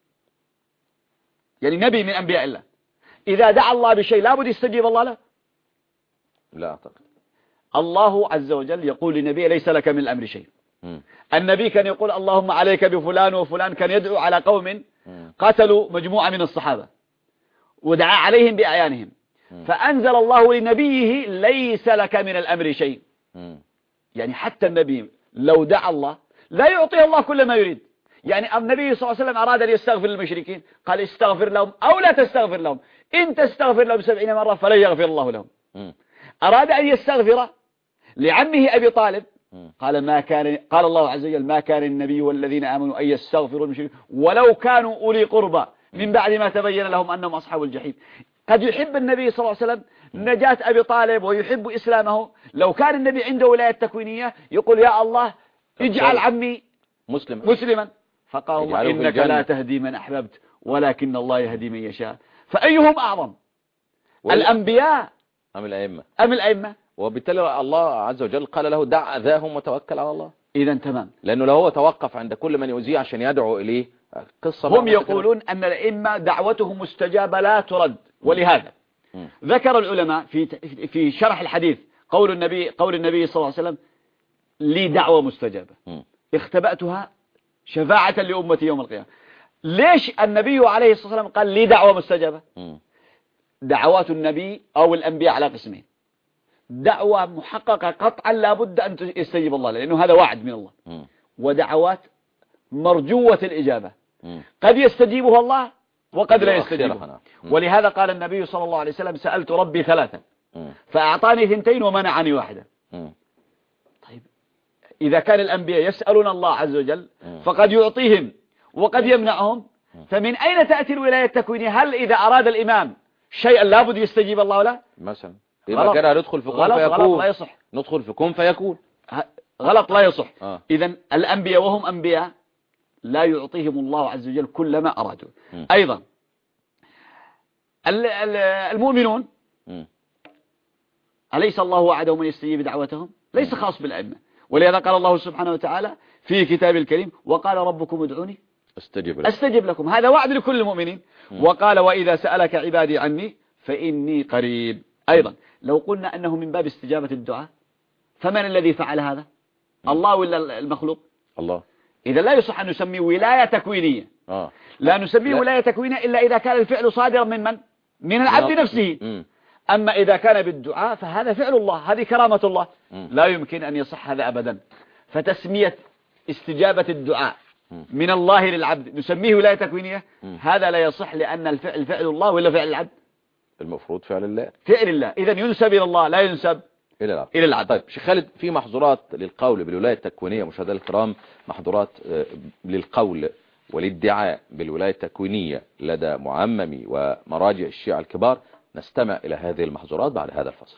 [SPEAKER 3] يعني نبي من أنبياء الله إذا دعا الله بشيء لابد يستجيب الله له؟
[SPEAKER 2] لا أعتقد.
[SPEAKER 3] الله عز وجل يقول للنبي: ليس لك من الأمر شيء. النبي كان يقول: اللهم عليك بفلان وفلان، كان يدعو على قوم قتلوا مجموعة من الصحابة ودعا عليهم بأعيانهم، فأنزل الله لنبيه: ليس لك من الأمر شيء. يعني حتى النبي لو دعا الله لا يعطيه الله كل ما يريد. يعني النبي صلى الله عليه وسلم أراد أن يستغفر للمشركين، قال: استغفر لهم أو لا تستغفر لهم، إن تستغفر لهم 70 مرة فلن يغفر الله لهم. أراد أن يستغفر لعمه أبي طالب، قال الله عز وجل: ما كان النبي والذين آمنوا أن يستغفروا للمشركين ولو كانوا أولي قربى من بعد ما تبين لهم أنهم أصحاب الجحيم. قد يحب النبي صلى الله عليه وسلم نجاة أبي طالب ويحب إسلامه. لو كان النبي عنده ولاية تكوينية يقول: يا الله اجعل عمي مسلما. فقال الله: إنك لا تهدي من أحببت ولكن الله يهدي من يشاء. فأيهم أعظم، الأنبياء
[SPEAKER 2] أم الأئمة؟
[SPEAKER 3] وبالتالي
[SPEAKER 2] الله عز وجل قال له: دع أذاهم وتوكل على الله.
[SPEAKER 3] إذا تمام،
[SPEAKER 2] لأنه لو هو توقف عند كل من يؤذيه عشان يدعو إليه قصة.
[SPEAKER 3] هم يقولون أن الأئمة دعوتهم مستجابة لا ترد. ولهذا ذكر العلماء في شرح الحديث قول النبي صلى الله عليه وسلم: لي دعوة مستجابة اختبأتها شفاعة لأمتي يوم القيامة. ليش النبي عليه الصلاة والسلام قال لي دعوة مستجابة؟ دعوات النبي أو الأنبياء على قسمين: دعوة محققة قطعا لا بد أن يستجيب الله لأنه هذا وعد من الله، ودعوات مرجوة الإجابة قد يستجيبها الله وقد لا يستجيبها. ولهذا قال النبي صلى الله عليه وسلم: سألت ربي 3 فأعطاني 2 ومنعني 1. طيب إذا كان الأنبياء يسألون الله عز وجل فقد يعطيهم وقد يمنعهم، فمن أين تأتي الولاية التكوينية؟ هل إذا أراد الإمام شيئا لابد يستجيب الله له؟
[SPEAKER 2] مثلا إذا كان ندخل في كون فيكون،
[SPEAKER 3] غلط لا يصح.
[SPEAKER 2] ندخل في كون فيكون،
[SPEAKER 3] غلط لا يصح. إذن الأنبياء وهم أنبياء لا يعطيهم الله عز وجل كل ما أرادوا. أيضا المؤمنون أليس الله وعدهم أن يستجيب دعوتهم؟ ليس خاص بالأئمة. ولهذا قال الله سبحانه وتعالى في كتاب الكريم: وقال ربكم ادعوني أستجب لكم. هذا وعد لكل المؤمنين. وقال: وإذا سألك عبادي عني فإني قريب. أيضا لو قلنا أنه من باب استجابة الدعاء، فمن الذي فعل هذا؟ الله ولا المخلوق؟
[SPEAKER 2] الله.
[SPEAKER 3] إذا لا يصح أن نسمي ولاية تكوينية. لا نسميه ولاية تكوينية إلا إذا كان الفعل صادرا من العبد نفسه. أما إذا كان بالدعاء فهذا فعل الله، هذه كرامة الله، لا يمكن أن يصح هذا أبدا. فتسمية استجابة الدعاء من الله للعبد نسميه ولاية تكوينية، هذا لا يصح، لأن الفعل فعل الله ولا فعل العبد؟
[SPEAKER 2] المفروض فعل الله.
[SPEAKER 3] فعل الله. إذن ينسب إلى الله لا ينسب إلى العبد.
[SPEAKER 2] طيب شيخ خالد، في محظورات للقول بالولاية التكوينية مشاهدينا الكرام، محظورات للقول والادعاء بالولاية التكوينية لدى معممي ومراجع الشيعة الكبار. نستمع إلى هذه المحظورات بعد هذا الفصل.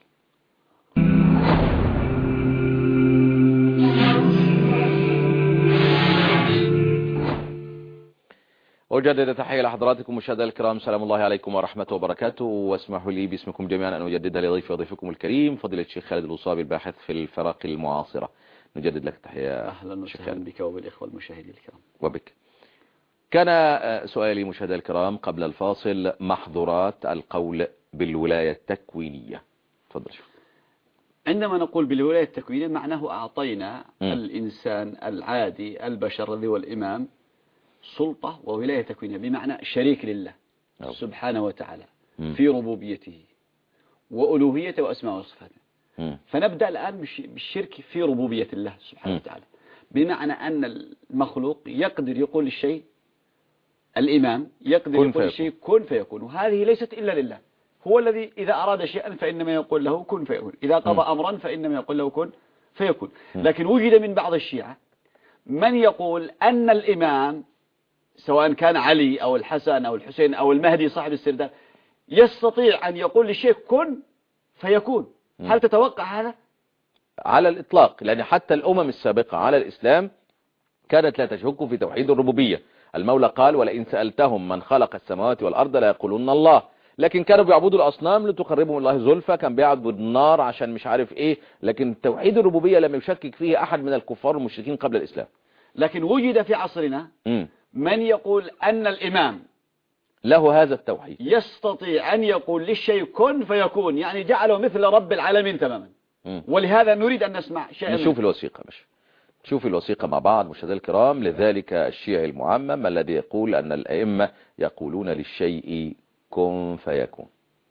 [SPEAKER 2] أجدد تحية لحضراتكم مشاهدينا الكرام، سلام الله عليكم ورحمة وبركاته، واسمحوا لي باسمكم جميعا أن أجددها لضيفي وضيفكم الكريم فضيلة الشيخ خالد الوصابي الباحث في الفرق المعاصرة. نجدد لك تحية.
[SPEAKER 3] أهلا وسهلا بك وبالإخوة المشاهدين الكرام.
[SPEAKER 2] وبك. كان سؤالي مشاهدينا الكرام قبل الفاصل محظورات القول بالولاية التكوينية. تفضل شوف.
[SPEAKER 3] عندما نقول بالولاية التكوينية معناه أعطينا الإنسان العادي البشر الذي هو الإمام سلطة وولاية تكوينية، بمعنى شريك لله سبحانه وتعالى في ربوبيته وألوهيته وأسماء وصفاته. فنبدأ الآن بالشرك في ربوبية الله سبحانه وتعالى، بمعنى أن المخلوق يقدر يقول للشيء، الإمام يقدر يقول للشيء كن فيكون، وهذه ليست إلا لله. هو الذي إذا أراد شيئا فإنما يقول له كن فيكون، إذا قضى أمرا فإنما يقول له كن فيكون. لكن وجد من بعض الشيعة من يقول أن الإمام سواء كان علي أو الحسن أو الحسين أو المهدي صاحب السرداب يستطيع أن يقول للشيء كن فيكون. هل تتوقع هذا؟
[SPEAKER 2] على الإطلاق، لأن حتى الأمم السابقة على الإسلام كانت لا تشك في توحيد الربوبية. المولى قال ولئن سألتهم من خلق السماوات والأرض لا يقولون الله، لكن كانوا بيعبدوا الأصنام لتقربهم الله زلفى، كان بيعبدوا النار عشان مش عارف إيه، لكن توحيد الربوبية لم يشكك فيه أحد من الكفار والمشركين قبل الإسلام.
[SPEAKER 3] لكن وجد في عصرنا من يقول أن الإمام
[SPEAKER 2] له هذا التوحيد،
[SPEAKER 3] يستطيع أن يقول للشيء كن فيكون، يعني جعله مثل رب العالمين تماما. ولهذا نريد أن نسمع شيئا.
[SPEAKER 2] نشوف الوثيقة نشوف الوثيقة مع بعض مشاهدينا الكرام لذلك الشيعي المعمم الذي يقول أن الأئمة يقولون للشيء كن فيكون.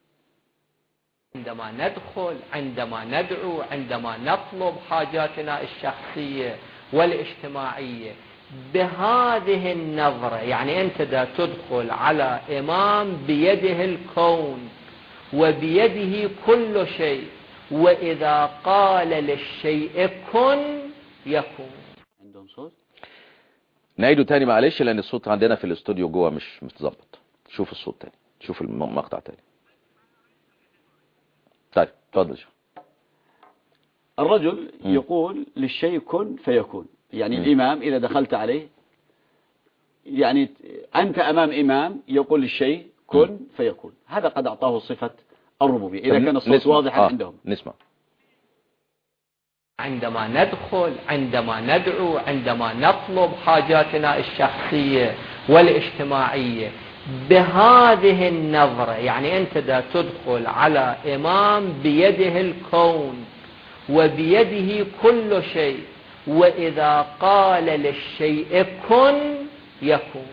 [SPEAKER 4] عندما ندخل، عندما ندعو، عندما نطلب حاجاتنا الشخصية والاجتماعية بهذه النظرة، يعني أنت دا تدخل على إمام بيده الكون وبيده كل شيء، وإذا قال للشيء كن يكون.
[SPEAKER 3] عندهم صوت؟
[SPEAKER 2] نعيده تاني معلش لأن الصوت عندنا في الاستوديو جوه مش متظبط. شوف الصوت تاني، شوف المقطع تاني. طيب تفضل.
[SPEAKER 3] الرجل يقول للشيء كن فيكون، يعني الإمام إذا دخلت عليه، يعني أنت أمام إمام يقول للشيء كن فيكون. هذا قد أعطاه صفة الربوبية إذا كان الصوت واضحا عندهم.
[SPEAKER 2] نسمع.
[SPEAKER 4] عندما ندخل، عندما ندعو، عندما نطلب حاجاتنا الشخصية والاجتماعية بهذه النظرة، يعني أنت دا تدخل على إمام بيده الكون وبيده كل شيء، وإذا قال للشيء كن يكون.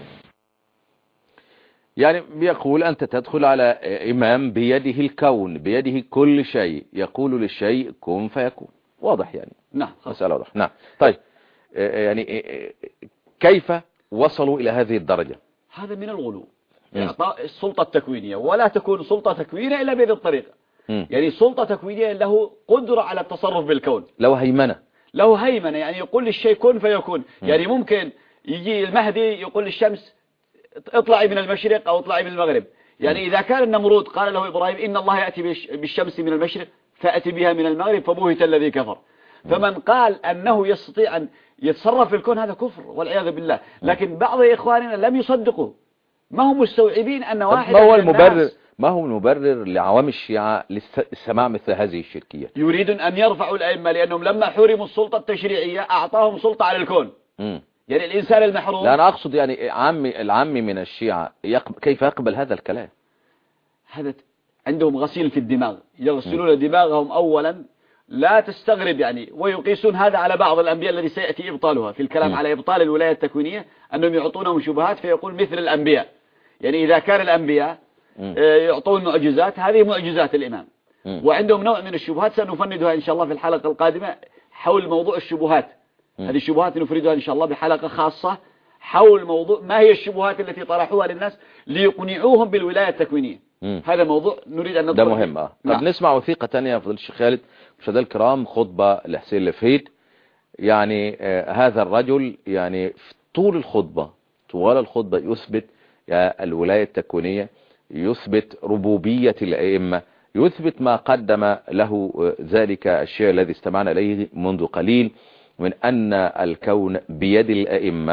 [SPEAKER 2] يعني بيقول أنت تدخل على إمام بيده الكون بيده كل شيء، يقول للشيء كن فيكون. واضح يعني.
[SPEAKER 3] نعم.
[SPEAKER 2] مسألة واضح. نعم. طيب يعني كيف وصلوا إلى هذه الدرجة؟
[SPEAKER 3] هذا من الغلو، إعطاء السلطة التكوينية، ولا تكون سلطة تكوينية إلا بهذه الطريقة. يعني سلطة تكوينية له قدرة على التصرف بالكون،
[SPEAKER 2] له هيمنة،
[SPEAKER 3] يعني يقول للشيء كن فيكون. يعني ممكن يجي المهدي يقول للشمس اطلعي من المشرق أو اطلعي من المغرب. يعني إذا كان النمرود قال له إبراهيم إن الله يأتي بالشمس من المشرق فأتي بها من المغرب فبهت الذي كفر. فمن قال أنه يستطيع أن يتصرف في الكون هذا كفر والعياذ بالله. لكن بعض إخواننا لم يصدقوا، ما هم مستوعبين أن واحد
[SPEAKER 2] ما هو المبرر لعوام الشيعة للسماع مثل هذه الشركية؟
[SPEAKER 3] يريدون أن يرفعوا الأئمة لأنهم لما حرموا السلطة التشريعية أعطاهم سلطة على الكون. يعني الإنسان المحروم.
[SPEAKER 2] لا أنا أقصد يعني العامي من الشيعة كيف يقبل هذا الكلام؟
[SPEAKER 3] هذا عندهم غسيل في الدماغ، يغسلون دماغهم أولا. لا تستغرب يعني، ويقيسون هذا على بعض الأنبياء الذي سيأتي إبطالها في الكلام على إبطال الولاية التكوينية، أنهم يعطونهم شبهات فيقول مثل الأنبياء. يعني إذا كان الأنبياء يعطون معجزات، هذه معجزات الإمام. وعندهم نوع من الشبهات سنفندها إن شاء الله في الحلقة القادمة حول موضوع الشبهات. هذه الشبهات نفردها إن شاء الله بحلقة خاصة حول موضوع ما هي الشبهات التي طرحوها للناس ليقنعوهم بالولاية التكوينية. هذا موضوع نريد أن ندخل
[SPEAKER 2] ده مهم. طب نسمع وثيقة تانية يا فضيلة الشيخ خالد. مشاهدينا الكرام، خطبة لحسين الفهيد. يعني هذا الرجل يعني في طوال الخطبة يثبت الولاية التكوينية، يثبت ربوبية الأئمة، يثبت ما قدم له ذلك الشيء الذي استمعنا إليه منذ قليل من أن الكون بيد الأئمة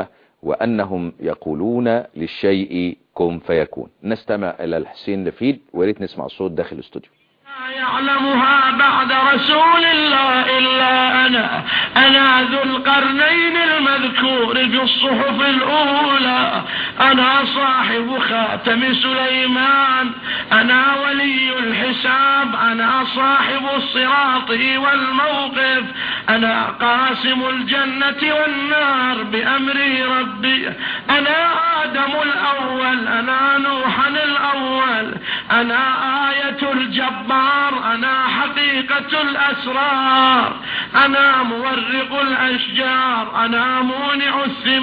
[SPEAKER 2] وأنهم يقولون للشيء كن فيكون. نستمع إلى الحسين لفيد، وريت نسمع الصوت داخل الاستوديو.
[SPEAKER 5] يعلمها بعد رسول الله إلا أنا ذو القرنين المذكور في الصحف الأولى، أنا صاحب خاتم سليمان، أنا ولي الحساب، أنا صاحب الصراط والموقف، أنا قاسم الجنة والنار بأمر ربي، أنا آدم الأول، أنا نوح الأول، أنا آية الجبار، أنا حقيقة الأسرار، أنا مورق الأشجار، أنا مونع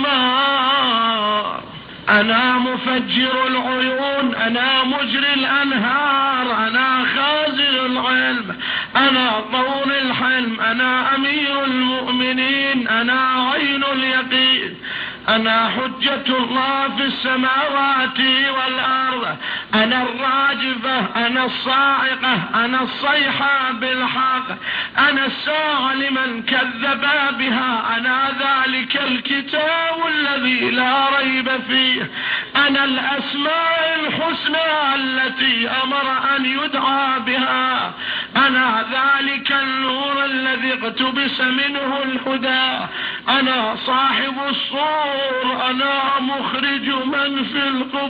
[SPEAKER 5] الثمار، أنا مفجر العيون، أنا مجري الأنهار، أنا خازن العلم، أنا طول الحلم، أنا أمير المؤمنين، أنا عين اليقين، أنا حجة الله في السماوات والأرض، أنا الراجفة، أنا الصاعقة، أنا الصيحة بالحق، أنا الساعة لمن كذب بها، أنا ذلك الكتاب الذي لا ريب فيه، أنا الأسماء الحسنى التي أمر أن يدعى بها، أنا ذلك النور الذي اقتبس منه الهدى، أنا صاحب الصور، أنا مخرج من في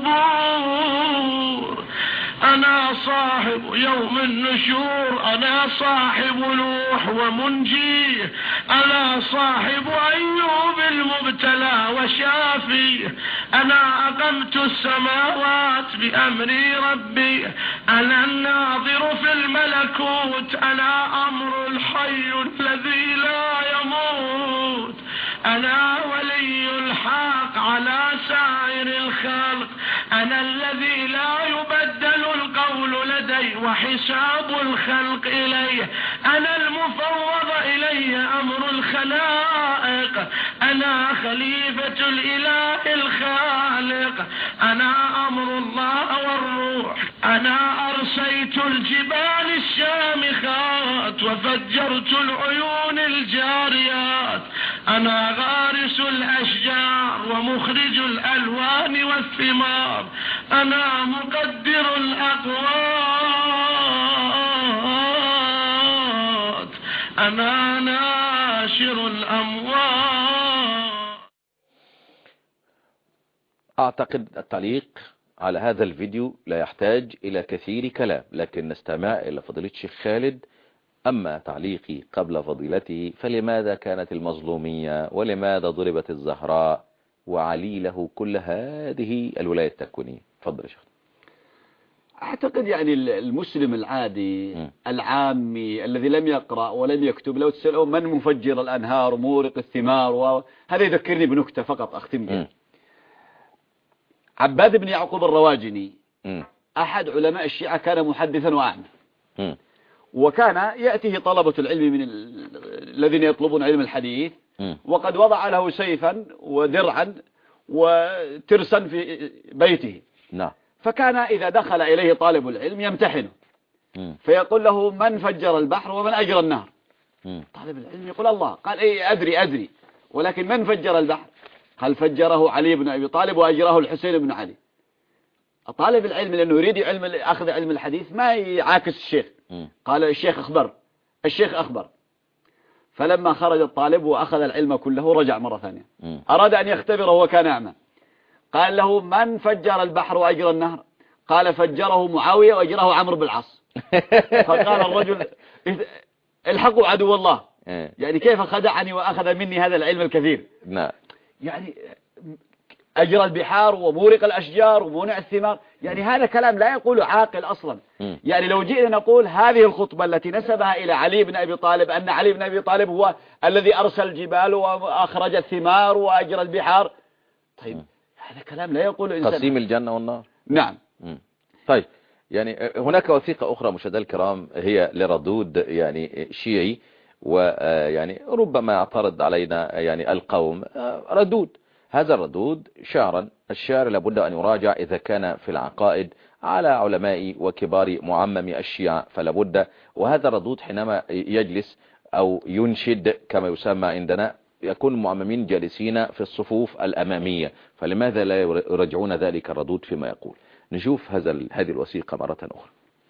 [SPEAKER 5] القبور، أنا صاحب يوم النشور، أنا صاحب نوح ومنجيه، أنا صاحب أيوب المبتلى وشافيه، أنا أقمت السماوات بأمر ربي، أنا الناظر في الملكوت، أنا أمر الحي الذي لا يموت، أنا ولي الحق على سائر الخلق، أنا الذي لا يبدل القول لدي وحساب الخلق إليه، أنا المفوض إلي أمر الخلائق، أنا خليفة الإله الخالق، أنا أمر الله والروح، أنا أرسيت الجبال الشامخات وفجرت العيون الجاريات، أنا غارس الأشجار ومخرج الألوان والثمار، أنا مقدر الأقوات، أنا ناشر الأموات.
[SPEAKER 2] أعتقد التعليق على هذا الفيديو لا يحتاج إلى كثير كلام، لكن نستمع إلى فضيلة الشيخ خالد. أما تعليقي قبل فضيلته، فلماذا كانت المظلومية، ولماذا ضربت الزهراء، وعلي له كل هذه الولاية التكوينية؟ تفضل يا شيخ.
[SPEAKER 3] أعتقد يعني المسلم العادي العامي الذي لم يقرأ ولم يكتب، لو تسأله من مفجر الأنهار ومورق الثمار، هذا يذكرني بنكتة فقط أختم بها. عباد بن يعقوب الرواجني أحد علماء الشيعة، كان محدثا وأعمى، وكان يأتيه طلبة العلم من الذين يطلبون علم الحديث، وقد وضع له سيفا ودرعا وترسا في بيته. فكان إذا دخل إليه طالب العلم يمتحنه، فيقول له من فجر البحر ومن أجرى النهر؟ طالب العلم يقول الله. قال إيه أدري، ولكن من فجر البحر؟ قال فجره علي بن أبي طالب وأجراه الحسين بن علي. طالب العلم لأنه يريد أخذ علم الحديث ما يعاكس الشيخ، قال الشيخ أخبر. فلما خرج الطالب وأخذ العلم كله رجع مرة ثانية، أراد أن يختبره وكان أعمى. قال له من فجر البحر وأجرى النهر؟ قال فجره معاوية وأجره عمرو بن العاص. فقال الرجل الحقوا عدو الله، يعني كيف خدعني وأخذ مني هذا العلم الكثير؟ يعني أجرى البحار ومورق الأشجار ومونع الثمار، يعني هذا كلام لا يقوله عاقل أصلا. يعني لو جئنا نقول هذه الخطبة التي نسبها إلى علي بن أبي طالب، أن علي بن أبي طالب هو الذي أرسل الجبال وأخرج الثمار وأجرى البحار، طيب هذا كلام لا يقوله إنسان.
[SPEAKER 2] تقسيم الجنة والنار.
[SPEAKER 3] نعم.
[SPEAKER 2] طيب يعني هناك وثيقة أخرى مشاهدينا الكرام، هي لردود يعني شيعي، ويعني ربما يعترض علينا يعني القوم ردود. هذا الردود شعرا، الشعر لابد أن يراجع إذا كان في العقائد على علماء وكبار معمم الشيعة فلابد. وهذا الردود حينما يجلس أو ينشد كما يسمى عندنا يكون المؤممين جالسين في الصفوف الأمامية، فلماذا لا يرجعون ذلك الردود فيما يقول؟ نشوف هذه الوثيقة مرة أخرى.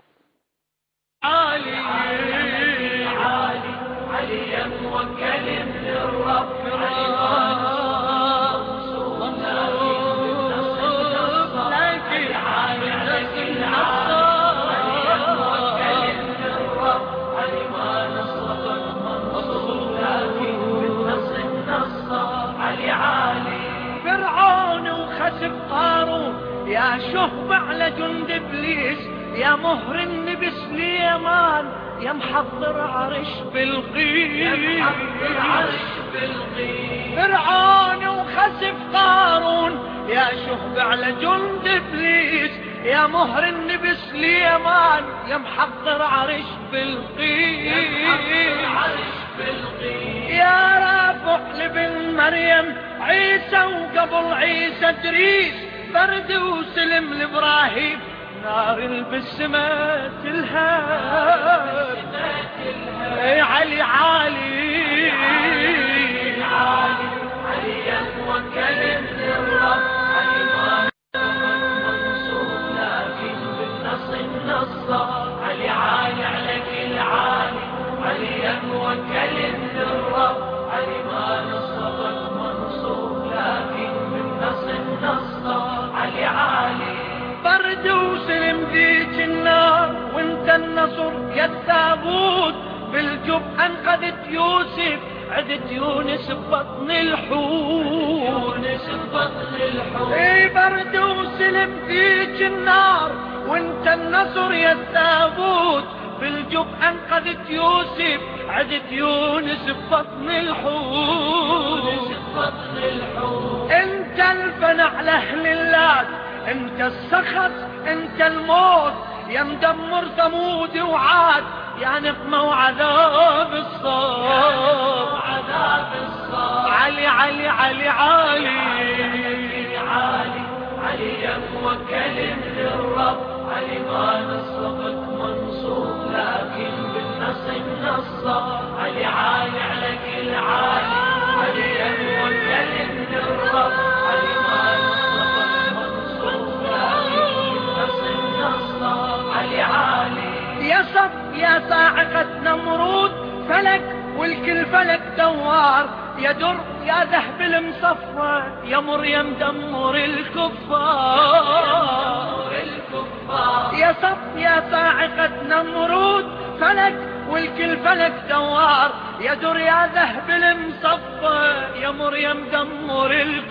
[SPEAKER 5] علي علي موكل للرب يا شهب على جند ابليس، يا مهر النبي سليمان، يا محضر عرش بالغيث، فرعون وخسف قارون، يا شهب على جند ابليس، يا مهر النبي سليمان، يا محضر عرش بالغيث، يا رافع لبن مريم عيسى، وقبل عيسى ادريس، برد وسلم لإبراهيم، نار بالسماء تلهب، علي علي علي موكل للرب، علي ما منصور لكن بالنص النص، علي عالي على كل عالي، علي موكل للرب، علي ما نصبك منصور لكن بالنص النص، علي عالي برد وسلم ذيك النار، وانت النصر يا التابوت، بالجب انقذت يوسف، عدت يونس ببطن الحوت، اي برد وسلم ذيك النار، وانت النصر يا التابوت، بالجب انقذت يوسف، عدت يونس ببطن الحوت، انت الفنع لاهل اللات، انت السخط انت الموت، يا مدمر ثمود وعاد، يا نقمة وعذاب الصار، علي علي علي علي علي يا موكل للرب، علي ما نصبك منصور لكن بالنص النص، علي عالي على كل عالي، علي يا موكل للرب، علي ما نصبك منصور لكن بالنص النص، علي عالي يا صف يا صاعقة نمرود، فلك والكل فلك دوار، يا در يا ذهب المصفى، يا مريم دمر الكفار، يا صف يا صاعقة نمرود، فلك والكل فلك دوار، يا در يا ذهب المصفى، يا مريم دمر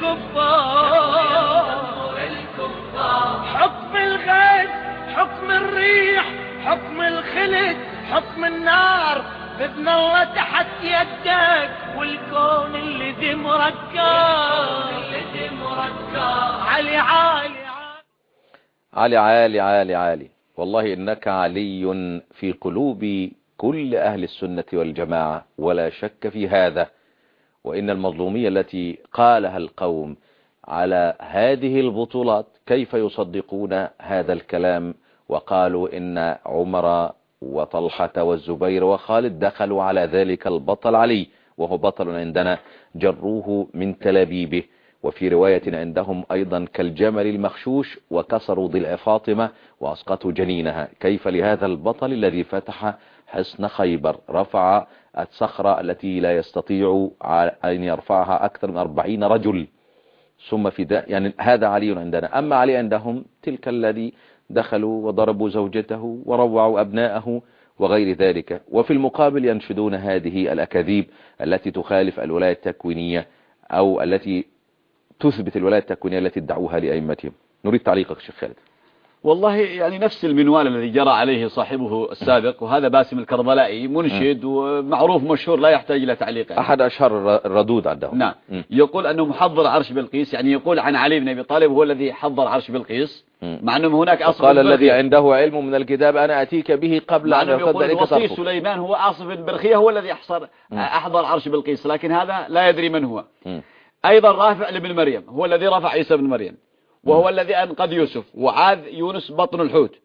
[SPEAKER 5] الكفار، حكم الغيث حكم الريح حكم الخلد حكم النار، بإذن الله تحت يدك، والكون اللي ذي مركب، علي عالي
[SPEAKER 2] علي عالي عالي عالي، والله إنك علي في قلوب كل أهل السنة والجماعة ولا شك في هذا. وإن المظلومية التي قالها القوم على هذه البطولات، كيف يصدقون هذا الكلام وقالوا إن عمر وطلحة والزبير وخالد دخلوا على ذلك البطل علي، وهو بطل عندنا جروه من تلابيبه، وفي رواية عندهم أيضا كالجمل المخشوش، وكسروا ضلع فاطمة وأسقطوا جنينها. كيف لهذا البطل الذي فتح حصن خيبر، رفع الصخرة التي لا يستطيع أن يرفعها أكثر من 40 رجل، ثم في يعني هذا علي عندنا. أما علي عندهم تلك الذي دخلوا وضربوا زوجته وروعوا أبناءه وغير ذلك. وفي المقابل ينشدون هذه الأكاذيب التي تخالف الولاية التكوينية، أو التي تثبت الولاية التكوينية التي ادعوها لأئمتهم. نريد تعليقك شيخ خالد.
[SPEAKER 3] والله يعني نفس المنوال الذي جرى عليه صاحبه السابق، وهذا باسم الكربلائي منشد ومعروف مشهور لا يحتاج إلى تعليق،
[SPEAKER 2] أحد أشهر الردود عندهم.
[SPEAKER 3] نعم. يقول أنه محضر عرش بلقيس، يعني يقول عن علي بن أبي طالب هو الذي حضر عرش بلقيس، مع أنه هناك أصف
[SPEAKER 2] قال الذي عنده علم من الكتاب أنا أتيك به قبل أن يرتد إليك
[SPEAKER 3] طرفه. سليمان هو عاصف البرخية هو الذي أحضر عرش بلقيس، لكن هذا لا يدري من هو. أيضا رافع لابن مريم هو الذي رفع عيسى بن مريم، وهو الذي أنقذ يوسف وعاذ يونس بطن الحوت،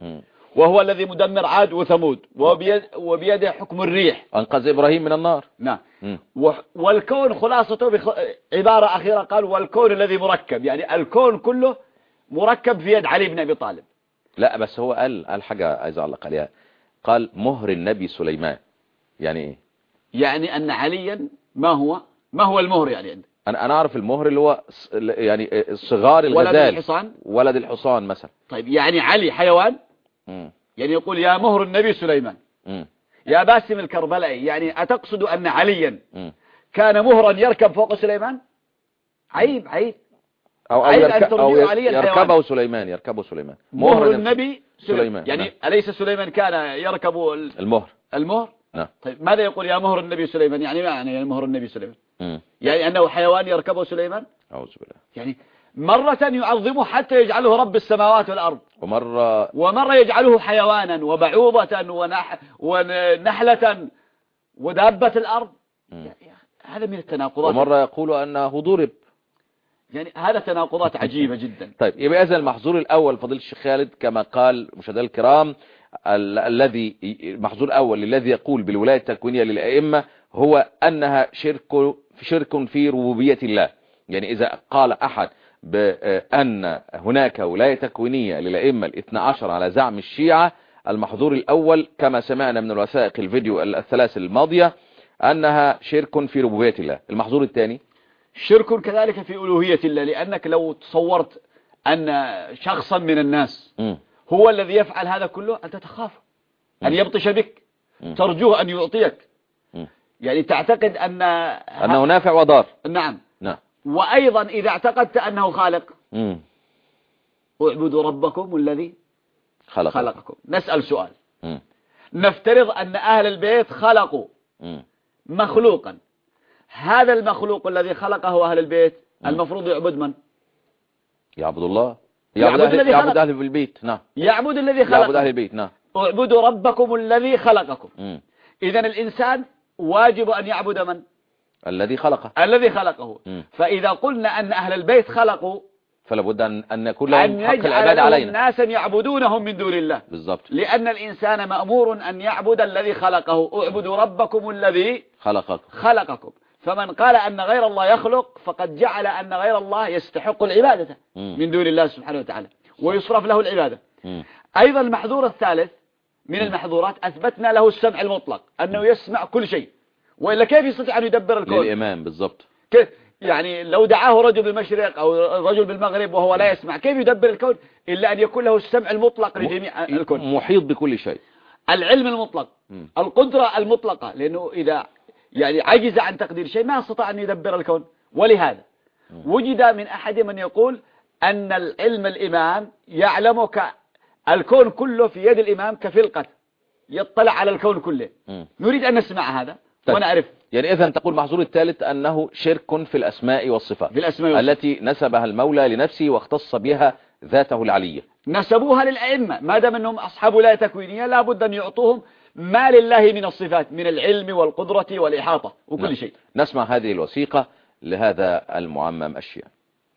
[SPEAKER 3] وهو الذي مدمر عاد وثمود، وبيده حكم الريح،
[SPEAKER 2] أنقذ إبراهيم من النار.
[SPEAKER 3] نعم. والكون خلاصته عبارة أخيرة قال والكون الذي مركب، يعني الكون كله مركب في يد علي بن أبي طالب.
[SPEAKER 2] لا بس هو قال حاجة عايز أعلق عليها، قال مهر النبي سليمان، يعني إيه؟
[SPEAKER 3] يعني أن عليا ما هو المهر يعني؟
[SPEAKER 2] أنا أعرف المهر اللي هو يعني صغار الغزال، ولد الحصان مثلا.
[SPEAKER 3] طيب يعني علي حيوان؟ يعني يقول يا مهر النبي سليمان. يا باسم الكربلائي، يعني أتقصد أن عليا كان مهرا يركب فوق سليمان؟ عيب
[SPEAKER 2] أو يركبه سليمان
[SPEAKER 3] مهر النبي سليمان يعني
[SPEAKER 2] نعم.
[SPEAKER 3] أليس سليمان كان يركب المهر؟
[SPEAKER 2] نعم.
[SPEAKER 3] طيب ماذا يقول يا مهر النبي سليمان؟ يعني ما يعني مهر النبي سليمان؟ يعني أنه حيوان يركبه سليمان؟
[SPEAKER 2] أعوذ بالله.
[SPEAKER 3] يعني مرة يعظمه حتى يجعله رب السماوات والأرض، ومرة يجعله حيوانا وبعوضة ونحلة ودابة الأرض. هذا من التناقضات.
[SPEAKER 2] ومرة يقول أنه ضرب،
[SPEAKER 3] يعني هذا تناقضات عجيبة جدا.
[SPEAKER 2] طيب يبقى إذن المحظور الأول فضيلة الشيخ خالد كما قال مشاهدينا الكرام، المحظور الأول الذي يقول بالولاية التكوينية للأئمة هو أنها شرك في ربوبية الله. يعني إذا قال أحد بأن هناك ولاية تكوينية للأئمة الاثنى عشر على زعم الشيعة، المحظور الأول كما سمعنا من الوثائق الفيديو الثلاث الماضية أنها شرك في ربوبية الله. المحظور الثاني
[SPEAKER 3] شرك كذلك في ألوهية الله، لأنك لو تصورت أن شخصا من الناس هو الذي يفعل هذا كله أنت تخاف أن يبطش بك، ترجوه أن يعطيك، يعني تعتقد أنه
[SPEAKER 2] نافع وضار.
[SPEAKER 3] نعم. وأيضا إذا اعتقدت أنه خالق، اعبدوا ربكم الذي خلقكم. نسأل سؤال، نفترض أن أهل البيت خلقوا مخلوقا، هذا المخلوق الذي خلقه أهل البيت المفروض يعبد من؟
[SPEAKER 2] يعبد الله، يعبد أهل البيت. نعم.
[SPEAKER 3] يعبد الذي خلقه،
[SPEAKER 2] يعبد أهل البيت. نعم.
[SPEAKER 3] اعبدوا ربكم الذي خلقكم. إذن الإنسان واجب أن يعبد من؟
[SPEAKER 2] الذي خلقه.
[SPEAKER 3] فإذا قلنا أن أهل البيت خلقوا،
[SPEAKER 2] فلا بد أن يكون لهم حق العبادة علينا،
[SPEAKER 3] ناسا يعبدونهم من دون الله.
[SPEAKER 2] بالضبط.
[SPEAKER 3] لأن الإنسان مأمور أن يعبد الذي خلقه، اعبدوا ربكم الذي خلقكم. فمن قال أن غير الله يخلق فقد جعل أن غير الله يستحق العبادة من دون الله سبحانه وتعالى، ويصرف له العبادة. أيضا المحظور الثالث من المحظورات أثبتنا له السمع المطلق، أنه يسمع كل شيء، وإلا كيف يستطيع أن يدبر الكون؟
[SPEAKER 2] للإمام. بالضبط.
[SPEAKER 3] كيف يعني لو دعاه رجل بالمشرق أو رجل بالمغرب وهو لا يسمع، كيف يدبر الكون إلا أن يكون له السمع المطلق لجميع الكون،
[SPEAKER 2] محيط بكل شيء،
[SPEAKER 3] العلم المطلق، القدرة المطلقة، لأنه إذا يعني عجز عن تقدير شيء ما استطاع أن يدبر الكون. ولهذا وجد من أحد من يقول أن العلم الإمام يعلم الكون كله في يد الإمام كفلقة يطلع على الكون كله. نريد أن نسمع هذا ونعرف.
[SPEAKER 2] يعني إذن تقول محظور الثالث أنه شرك في الأسماء والصفات التي نسبها المولى لنفسه واختص بها ذاته العلية،
[SPEAKER 3] نسبوها للأئمة. ما دام أنهم أصحاب ولاية تكوينية لا بد أن يعطوهم ما لله من الصفات من العلم والقدرة والإحاطة وكل شيء.
[SPEAKER 2] نسمع هذه الوثيقة لهذا المعمم الشيعي.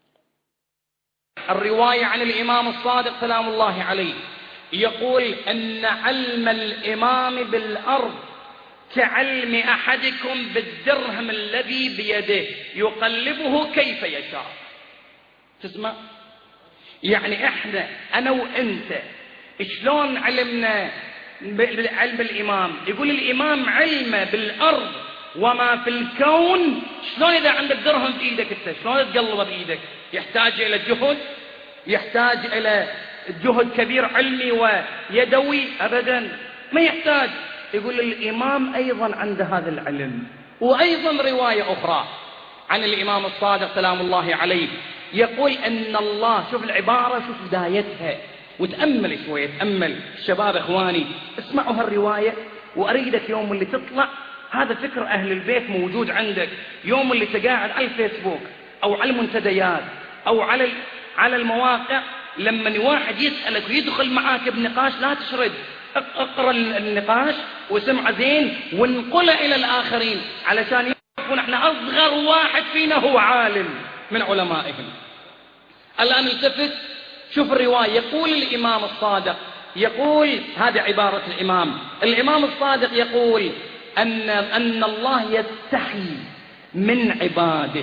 [SPEAKER 6] الرواية عن الإمام الصادق سلام الله عليه يقول أن علم الإمام بالأرض كعلم أحدكم بالدرهم الذي بيده يقلبه كيف يشاء. تسمع؟ يعني احنا أنا وأنت شلون علمنا بالعلم الإمام؟ يقول الإمام علمه بالأرض وما في الكون. شلون إذا عندك درهم في إيدك أنت شلون تقلبه بإيدك؟ يحتاج إلى جهد، يحتاج إلى جهد كبير علمي ويدوي؟ أبدا ما يحتاج. يقول الإمام أيضا عنده هذا العلم. وأيضا رواية أخرى عن الإمام الصادق سلام الله عليه يقول أن الله، شوف العبارة شوف بدايتها وتأمل شوية، تأمل الشباب إخواني اسمعوا هالرواية وأريدك يوم اللي تطلع هذا فكر أهل البيت موجود عندك، يوم اللي تقاعد على الفيسبوك أو على المنتديات أو على المواقع لما واحد يسألك ويدخل معاك بنقاش لا تشرد، اقرأ النقاش وسمع زين وانقله إلى الآخرين علشان يعرفون احنا أصغر واحد فينا هو عالم من علمائهم. الآن التفت شوف الرواية. يقول الإمام الصادق يقول هذه عبارة الإمام الصادق يقول أن الله يستحي من عباده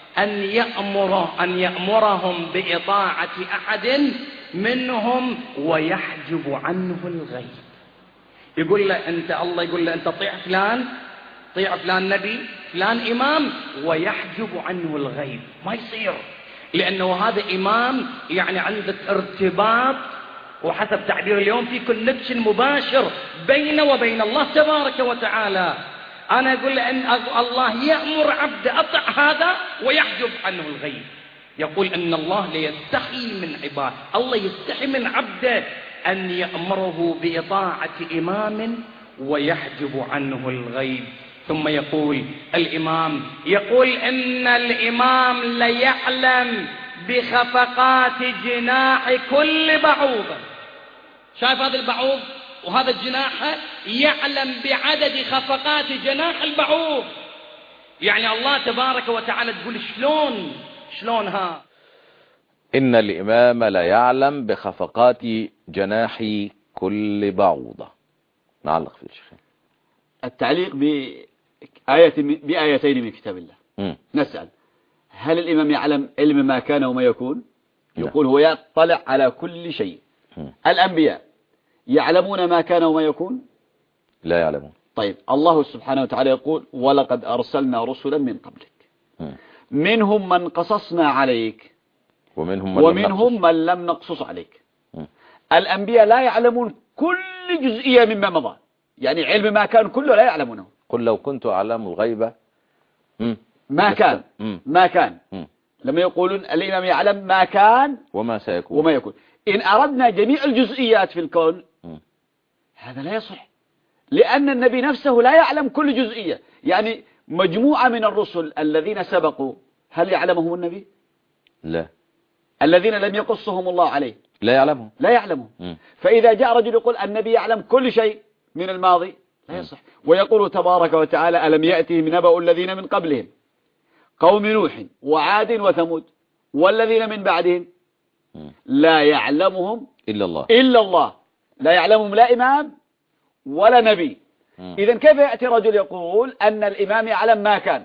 [SPEAKER 6] أن يأمرهم بإطاعة أحد منهم ويحجب عنه الغيب. يقول له الله يقول له أنت طيع فلان نبي، فلان إمام، ويحجب عنه الغيب، ما يصير، لأنه هذا إمام يعني عندك ارتباط، وحسب تعبير اليوم في كونكشن مباشر بينه وبين الله تبارك وتعالى. أنا أقول أن الله يأمر عبده أطع هذا ويحجب عنه الغيب. يقول أن الله ليستحي من عباده، الله يستحي من عبده أن يأمره بإطاعة إمام ويحجب عنه الغيب. ثم يقول الإمام إن الإمام ليعلم بخفقات جناح كل بعوض. شايف هذا البعوض وهذا الجناح، يعلم بعدد خفقات جناح البعوض. يعني الله تبارك وتعالى تقول شلونها.
[SPEAKER 2] إن الإمام لا يعلم بخفقات جناح كل بعوضة. نعلق في الشيخ
[SPEAKER 3] التعليق بآيتين من كتاب الله. نسأل: هل الإمام يعلم علم ما كان وما يكون؟ يقول هو يطلع على كل شيء. الأنبياء يعلمون ما كان وما يكون؟
[SPEAKER 2] لا يعلمون.
[SPEAKER 3] طيب الله سبحانه وتعالى يقول: ولقد أرسلنا رسلا من قبلك منهم من قصصنا عليك ومنهم من لم نقصص عليك. الأنبياء لا يعلمون كل جزئية مما مضى، يعني علم ما كان كله لا يعلمونه.
[SPEAKER 2] قل لو كنت أعلم الغيب
[SPEAKER 3] ما كان لما يقولون الإمام يعلم ما كان
[SPEAKER 2] وما سيكون
[SPEAKER 3] يكون. إن أردنا جميع الجزئيات في الكون هذا لا يصح، لأن النبي نفسه لا يعلم كل جزئية. يعني مجموعة من الرسل الذين سبقوا هل يعلمهم النبي؟
[SPEAKER 2] لا.
[SPEAKER 3] الذين لم يقصهم الله عليه
[SPEAKER 2] لا يعلمهم.
[SPEAKER 3] فإذا جاء رجل يقول النبي يعلم كل شيء من الماضي لا يصح. ويقول تبارك وتعالى: ألم يأتهم نبأ الذين من قبلهم قوم نوح وعاد وثمود والذين من بعدهم لا يعلمهم إلا الله. لا يعلمهم لا إمام ولا نبي. إذن كيف يأتي رجل يقول أن الإمام يعلم ما كان؟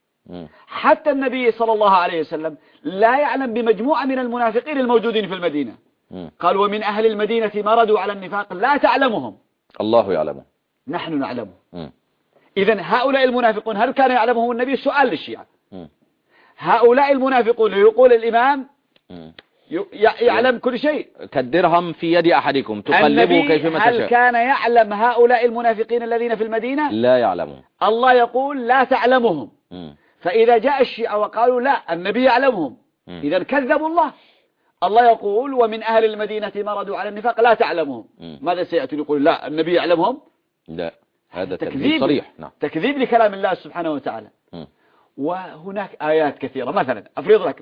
[SPEAKER 3] حتى النبي صلى الله عليه وسلم لا يعلم بمجموعة من المنافقين الموجودين في المدينة. قال: ومن أهل المدينة مردوا على النفاق لا تعلمهم
[SPEAKER 2] الله يعلمهم
[SPEAKER 3] نحن نعلمهم. إذن هؤلاء المنافقون هل كان يعلمهم النبي؟ سؤال للشيعة. هؤلاء المنافقون يقول الإمام يعلم كل شيء
[SPEAKER 2] كالدرهم في يد أحدكم تقلبه كيفما تشاء.
[SPEAKER 3] هل كان يعلم هؤلاء المنافقين الذين في المدينة؟
[SPEAKER 2] لا يعلمون.
[SPEAKER 3] الله يقول لا تعلمهم. فإذا جاء الشيعة وقالوا لا النبي يعلمهم إذا كذبوا الله. الله يقول: ومن أهل المدينة مردوا على النفاق لا تعلمهم. ماذا سيأتون يقول لا النبي يعلمهم؟
[SPEAKER 2] لا، هذا تكذيب صريح. نعم.
[SPEAKER 3] تكذيب لكلام الله سبحانه وتعالى. وهناك آيات كثيرة. مثلا أفرض لك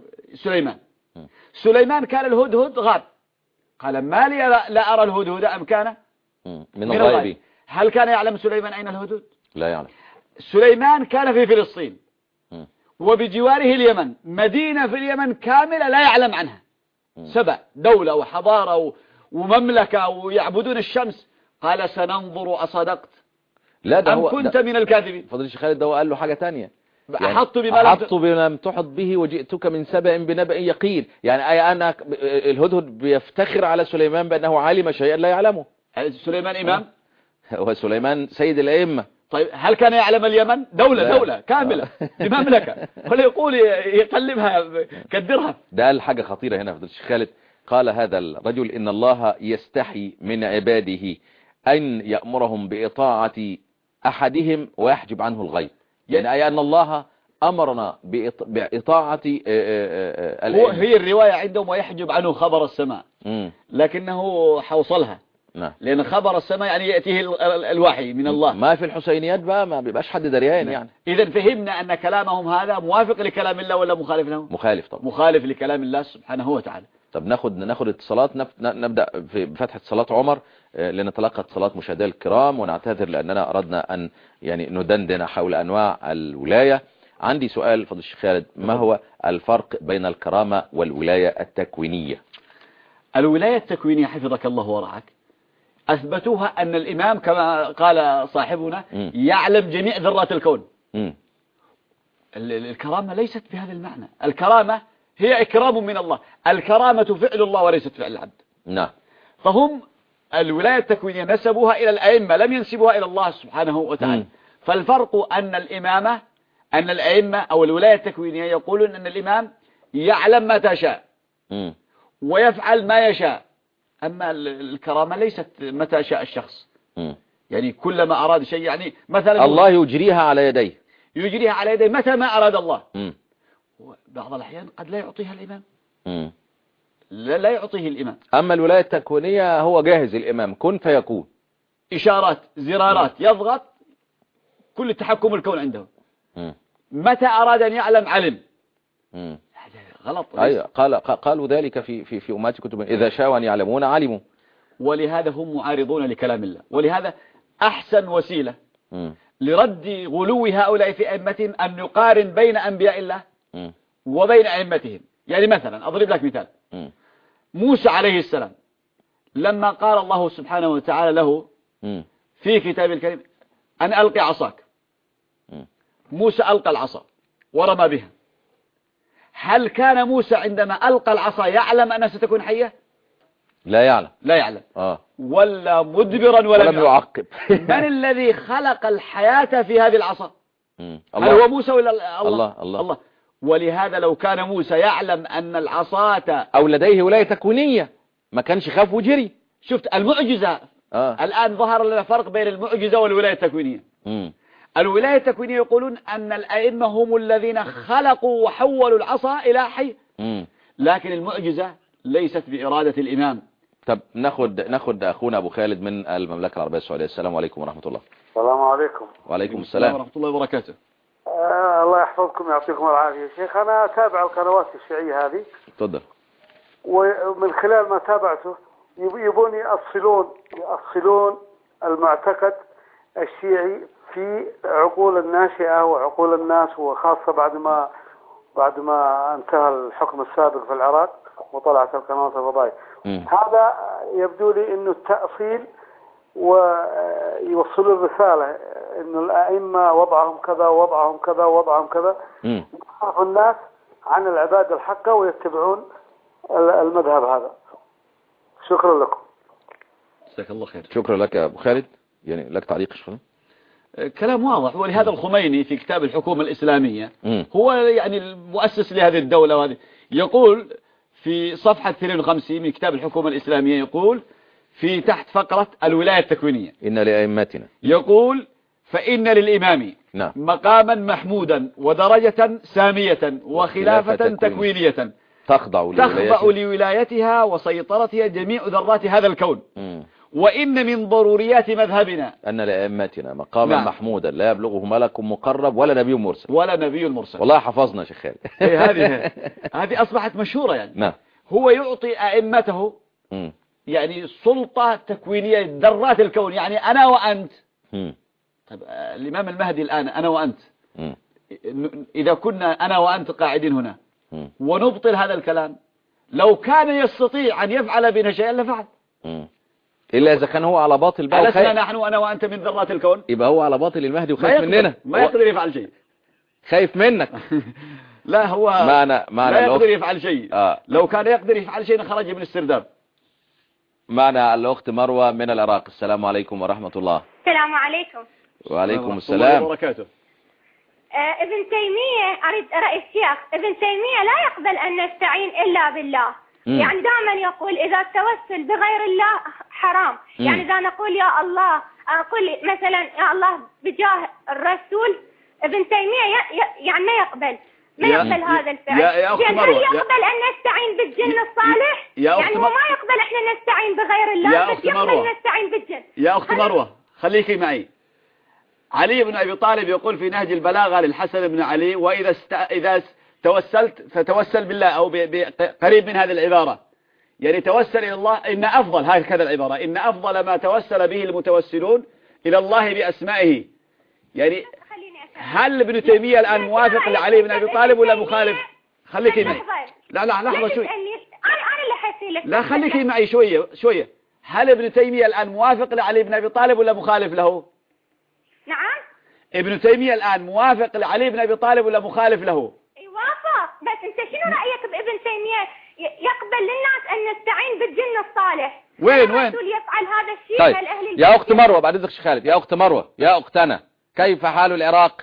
[SPEAKER 3] سليمان كان الهدهد غاب، قال: ما لي لا أرى الهدهد أم كان
[SPEAKER 2] من الغائب.
[SPEAKER 3] هل كان يعلم سليمان أين الهدهد؟
[SPEAKER 2] لا يعلم.
[SPEAKER 3] سليمان كان في فلسطين وبجواره اليمن، مدينة في اليمن كاملة لا يعلم عنها. سبأ دولة وحضارة ومملكة ويعبدون الشمس. قال: سننظر أصدقت أم كنت من الكاذبين.
[SPEAKER 2] فضل الشيخ خالد ده قال له حاجة تانية،
[SPEAKER 3] يعني أحط
[SPEAKER 2] بما لم تحط به وجئتك من سبأ بنبأ يقين. يعني أنا الهدهد بيفتخر على سليمان بأنه عالم شيئا لا يعلمه.
[SPEAKER 3] سليمان إمام؟
[SPEAKER 2] هو سليمان سيد الأئمة.
[SPEAKER 3] طيب هل كان يعلم اليمن؟ دولة كاملة بمملكة، ولا يقول يقلبها كالدرهم.
[SPEAKER 2] ده قال حاجة خطيرة هنا فضل الشيخ خالد. قال هذا الرجل: إن الله يستحي من عباده أن يأمرهم بإطاعة أحدهم ويحجب عنه الغيب. يعني أي أن الله أمرنا بإطاعة
[SPEAKER 3] هي الرواية عندهم ويحجب عنه خبر السماء، لكنه حوصلها. لأن خبر السماء يعني يأتيه الوحي من الله.
[SPEAKER 2] ما في الحسينيات بقى ما بيبقاش حد دريان. يعني
[SPEAKER 3] إذا فهمنا أن كلامهم هذا موافق لكلام الله ولا مخالف له؟
[SPEAKER 2] مخالف طبعا،
[SPEAKER 3] مخالف لكلام الله سبحانه وتعالى.
[SPEAKER 2] طب ناخد اتصالات. نبدأ بفتح اتصالات عمر لنتلقى اتصالات مشاهدينا الكرام، ونعتذر لأننا أردنا أن يعني ندندن حول أنواع الولاية. عندي سؤال فضل الشيخ خالد: ما هو الفرق بين الكرامة والولاية التكوينية؟
[SPEAKER 3] الولاية التكوينية حفظك الله ورعاك أثبتوها أن الإمام كما قال صاحبنا يعلم جميع ذرات الكون. الكرامة ليست بهذا المعنى. الكرامة هي إكرام من الله. الكرامة فعل الله وليست فعل العبد.
[SPEAKER 2] نعم.
[SPEAKER 3] فهم الولاية التكوينية نسبوها إلى الأئمة لم ينسبوها إلى الله سبحانه وتعالى. فالفرق أن الإمامة أن الأئمة أو الولاية التكوينية يقولون أن الإمام يعلم متى شاء ويفعل ما يشاء. أما الكرامة ليست متى شاء الشخص. يعني كلما أراد شيء، يعني مثلا
[SPEAKER 2] الله يجريها على يديه،
[SPEAKER 3] يجريها على يديه متى ما أراد الله. بعض الأحيان قد لا يعطيها الإمام. لا يعطيه الإمام.
[SPEAKER 2] أما الولاية التكوينية هو جاهز الإمام، كن فيكون،
[SPEAKER 3] إشارات زرارات يضغط، كل تحكم الكون عنده. متى أراد أن يعلم علم. هذا غلط.
[SPEAKER 2] أيوة. قالوا ذلك في أمات كتب، إذا شاءوا أن يعلمون علموا.
[SPEAKER 3] ولهذا هم معارضون لكلام الله. ولهذا أحسن وسيلة لرد غلو هؤلاء في أئمتهم أن نقارن بين أنبياء الله وبين أئمتهم. يعني مثلا أضرب لك مثال. موسى عليه السلام لما قال الله سبحانه وتعالى له في كتاب الكريم أن ألقي عصاك، موسى ألقى العصا ورمى بها. هل كان موسى عندما ألقى العصا يعلم أنها ستكون حية؟
[SPEAKER 2] لا يعلم.
[SPEAKER 3] لا يعلم. ولا مدبرا ولم
[SPEAKER 2] يعقب.
[SPEAKER 3] من الذي خلق الحياة في هذه العصا؟ هل هو موسى ولا الله؟ ولهذا لو كان موسى يعلم أن العصاة
[SPEAKER 2] أو لديه ولاية تكوينية ما كانش خاف وجري.
[SPEAKER 3] شفت المعجزة. الآن ظهر لنا فرق بين المعجزة والولاية التكوينية. الولاية التكوينية يقولون أن الأئمة هم الذين خلقوا وحولوا العصا إلى حي. لكن المعجزة ليست بإرادة الإمام.
[SPEAKER 2] طب ناخد أخونا أبو خالد من المملكة العربية السعودية. السلام عليكم ورحمة الله.
[SPEAKER 7] السلام عليكم.
[SPEAKER 2] وعليكم السلام
[SPEAKER 3] ورحمة الله وبركاته.
[SPEAKER 7] الله يحفظكم ويعطيكم العافية. شيخ أنا أتابع القنوات الشيعية هذه.
[SPEAKER 2] تفضل.
[SPEAKER 7] ومن خلال ما تابعته يبون يأصلون المعتقد الشيعي في عقول الناشئة وعقول الناس، وخاصة بعد ما انتهى الحكم السابق في العراق وطلعت القنوات الفضائية. هذا يبدو لي انه التأصيل ويوصلوا الرسالة انه الأئمة وضعهم كذا ووضعهم كذا ووضعهم كذا، يعرفوا الناس عن العبادة الحقة ويتبعون المذهب هذا. شكرا لكم.
[SPEAKER 3] جزاك الله خير.
[SPEAKER 2] شكرا لك يا أبو خالد. يعني لك تعليق شكرا.
[SPEAKER 3] كلام واضح. ولهذا الخميني في كتاب الحكومة الإسلامية هو يعني المؤسس لهذه الدولة، وهذه يقول في صفحة 52 من كتاب الحكومة الإسلامية، يقول في تحت فقرة الولاية التكوينية
[SPEAKER 2] إن لأئمتنا،
[SPEAKER 3] يقول فإن للإمام مقاما محمودا ودرجة سامية وخلافة تكوينية تخضع لولايتها وسيطرتها جميع ذرات هذا الكون. وإن من ضروريات مذهبنا
[SPEAKER 2] أن لأئمتنا مقاما محمودا لا يبلغه ملك مقرب ولا نبي مرسل.
[SPEAKER 3] والله
[SPEAKER 2] حفظنا شيخ خالد.
[SPEAKER 3] هذه أصبحت مشهورة يعني. هو يعطي أئمته يعني سلطة تكوينية ذرات الكون. يعني أنا وأنت. طيب الإمام المهدي الآن أنا وأنت، إذا كنا أنا وأنت قاعدين هنا ونبطل هذا الكلام، لو كان يستطيع أن يفعل بنا شيئا لفعل.
[SPEAKER 2] إلا إذا كان هو على باطل بقى.
[SPEAKER 3] ألسنا نحن أنا وأنت من ذرات الكون؟
[SPEAKER 2] يبقى هو على باطل المهدي وخايف مننا.
[SPEAKER 3] ما يقدر يفعل شيء.
[SPEAKER 2] خايف منك.
[SPEAKER 3] لا هو
[SPEAKER 2] لا
[SPEAKER 3] يقدر يفعل شيء. لو كان يقدر يفعل شيء خرج من السرداب.
[SPEAKER 2] معنا الأخت مروة من العراق. السلام عليكم ورحمة الله.
[SPEAKER 8] السلام عليكم.
[SPEAKER 2] وعليكم السلام.
[SPEAKER 3] وبركاته.
[SPEAKER 8] ابن تيمية أريد رأي الشيخ. ابن تيمية لا يقبل أن نستعين إلا بالله. يعني دائما يقول إذا التوسل بغير الله حرام. يعني إذا نقول يا الله، أقول مثلا يا الله بجاه الرسول، ابن تيمية يعني ما يقبل هذا الفعل. يعني هل يقبل أن نستعين بالجن الصالح؟ يعني هو ما يقبل إحنا نستعين بغير الله، بس يقبل نستعين بالجن.
[SPEAKER 3] يا أخت مروة خليكي معي. علي بن أبي طالب يقول في نهج البلاغة للحسن بن علي: وإذا توسلت فتوسل بالله، أو قريب من هذه العبارة، يعني توسل إلى الله. إن أفضل، هكذا العبارة، إن أفضل ما توسل به المتوسلون إلى الله بأسمائه. يعني هل ابن تيمية الآن موافق لعلي بن أبي طالب ولا مخالف؟ خليكي معي. لا لحظة شوي.
[SPEAKER 8] أنا اللي حسيلك.
[SPEAKER 3] لا خليكي معي شوية. هل ابن تيمية الآن موافق لعلي بن أبي طالب ولا مخالف له؟
[SPEAKER 8] نعم.
[SPEAKER 3] ابن تيمية الآن موافق لعلي بن أبي طالب ولا مخالف له؟
[SPEAKER 8] يوافق، بس أنت شنو رأيك بابن تيمية يقبل للناس أن نستعين بالجن الصالح؟
[SPEAKER 3] وين
[SPEAKER 8] الرسول يفعل هذا الشيء؟
[SPEAKER 2] طيب
[SPEAKER 8] لأهل
[SPEAKER 2] يا أخت مروة بعد إذنك شيخ خالد، يا أخت مروة، يا أختنا، كيف حال العراق